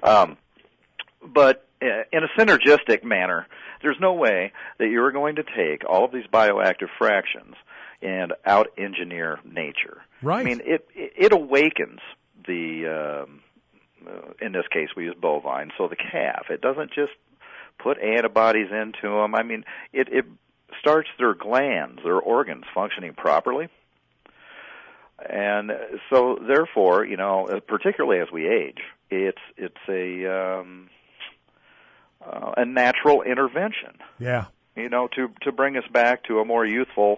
But in a synergistic manner, there's no way that you're going to take all of these bioactive fractions and out-engineer nature. Right. I mean, it awakens the, in this case we use bovine, so the calf. It doesn't just put antibodies into them. I mean, it starts their glands, their organs functioning properly. And so, therefore, particularly as we age, it's a natural intervention. Yeah. To bring us back to a more youthful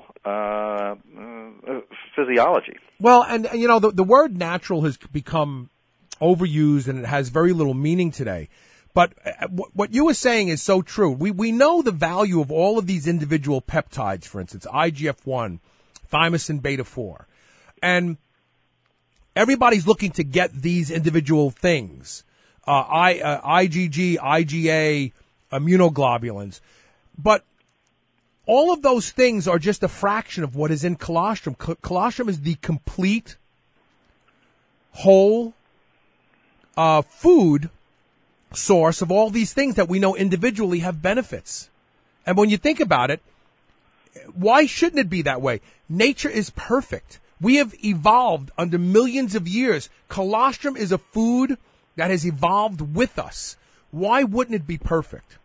physiology. Well, and the word natural has become overused, and it has very little meaning today. But what you were saying is so true. We know the value of all of these individual peptides, for instance, IGF-1, thymosin beta-4. And everybody's looking to get these individual things. IgG, IgA, immunoglobulins. But all of those things are just a fraction of what is in colostrum. Colostrum is the complete, whole food source of all these things that we know individually have benefits. And when you think about it, why shouldn't it be that way? Nature is perfect. We have evolved under millions of years. Colostrum is a food that has evolved with us. Why wouldn't it be perfect?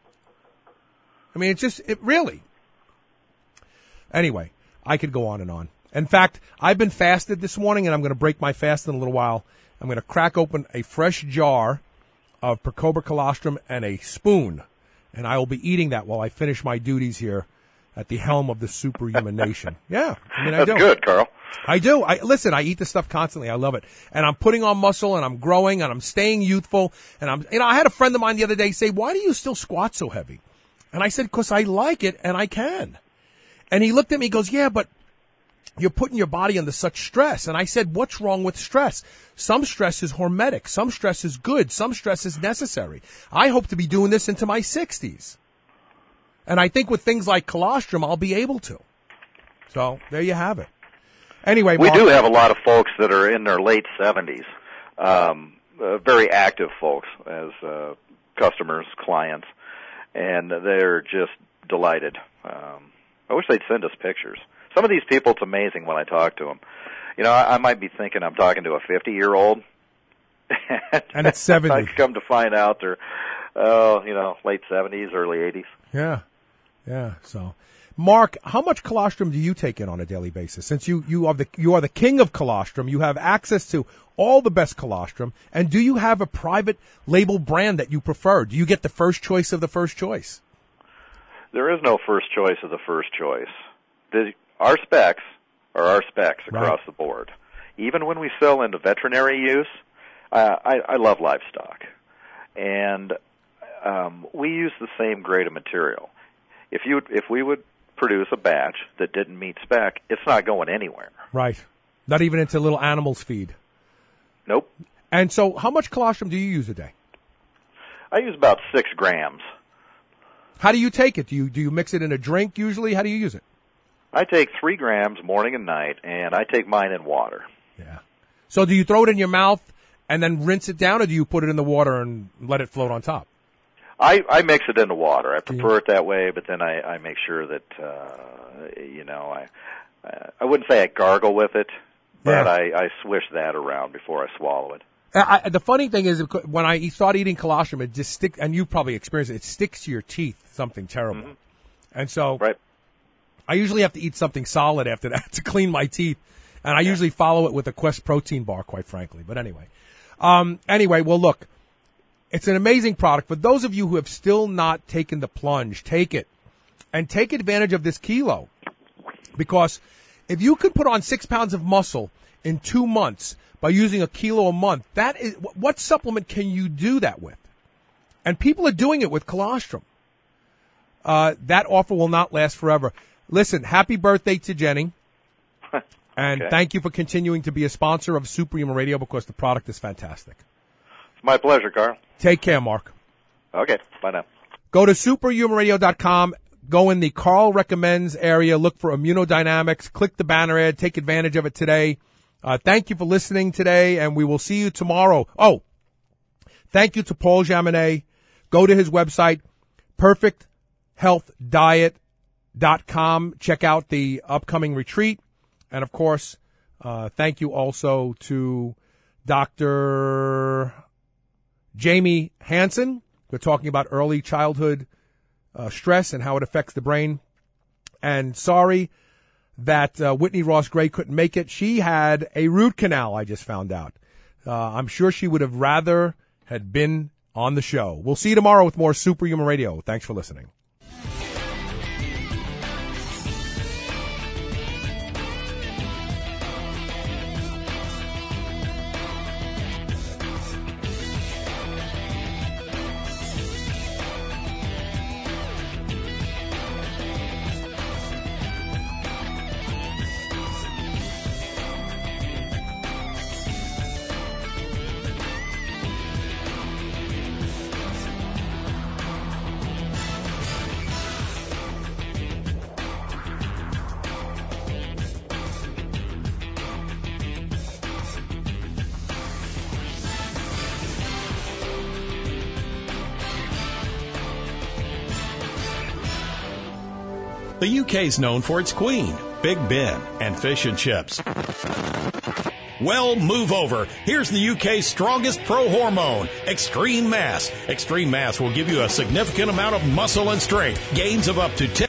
I mean, it really. Anyway, I could go on and on. In fact, I've been fasted this morning, and I'm going to break my fast in a little while. I'm going to crack open a fresh jar of Percobra colostrum and a spoon, and I will be eating that while I finish my duties here at the helm of the superhuman nation. Yeah, I mean, I do. That's good, Carl. I do. Listen, I eat this stuff constantly. I love it. And I'm putting on muscle, and I'm growing, and I'm staying youthful. And I had a friend of mine the other day say, "Why do you still squat so heavy?" And I said, "Because I like it, and I can." And he looked at me, he goes, "Yeah, but you're putting your body under such stress." And I said, "What's wrong with stress? Some stress is hormetic. Some stress is good. Some stress is necessary. I hope to be doing this into my 60s. And I think with things like colostrum, I'll be able to." So there you have it. Anyway, we Mark, do have a lot of folks that are in their late 70s, very active folks as customers, clients, and they're just delighted. I wish they'd send us pictures. Some of these people, it's amazing when I talk to them. You know, I might be thinking I'm talking to a 50-year-old. And it's 70. I come to find out they're, late 70s, early 80s. Yeah. So, Mark, how much colostrum do you take in on a daily basis? Since you are the king of colostrum, you have access to all the best colostrum, and do you have a private label brand that you prefer? Do you get the first choice of the first choice? There is no first choice of the first choice. Our specs are our specs across the board. Even when we sell into veterinary use, I love livestock, and we use the same grade of material. If we would produce a batch that didn't meet spec, it's not going anywhere. Right. Not even into little animals' feed. Nope. And so how much colostrum do you use a day? I use about 6 grams. How do you take it? Do you mix it in a drink usually? How do you use it? I take 3 grams morning and night, and I take mine in water. Yeah. So do you throw it in your mouth and then rinse it down, or do you put it in the water and let it float on top? I mix it in the water. I prefer it that way, but then I make sure that, I wouldn't say I gargle with it, but I swish that around before I swallow it. The funny thing is, when I start eating colostrum, it just sticks, and you probably experienced it, it sticks to your teeth, something terrible. Mm-hmm. And so I usually have to eat something solid after that to clean my teeth, and I usually follow it with a Quest protein bar, quite frankly. But anyway. Well, look, it's an amazing product. For those of you who have still not taken the plunge, take it, and take advantage of this kilo. Because if you could put on 6 pounds of muscle in 2 months by using a kilo a month, that is, what supplement can you do that with? And people are doing it with colostrum. That offer will not last forever. Listen, happy birthday to Jenny. And thank you for continuing to be a sponsor of Superhuman Radio, because the product is fantastic. It's my pleasure, Carl. Take care, Mark. Okay, bye now. Go to superhumanradio.com. Go in the Carl Recommends area. Look for Immunodynamics. Click the banner ad. Take advantage of it today. Thank you for listening today, and we will see you tomorrow. Oh, thank you to Paul Jaminet. Go to his website, perfecthealthdiet.com. Check out the upcoming retreat. And, of course, thank you also to Dr. Jamie Hansen. We're talking about early childhood stress and how it affects the brain. And sorry that Whitney Ross Gray couldn't make it. She had a root canal, I just found out. I'm sure she would have rather had been on the show. We'll see you tomorrow with more Superhuman Radio. Thanks for listening. The UK's known for its Queen, Big Ben, and fish and chips. Well, move over. Here's the UK's strongest pro hormone, Extreme Mass. Extreme Mass will give you a significant amount of muscle and strength, gains of up to 10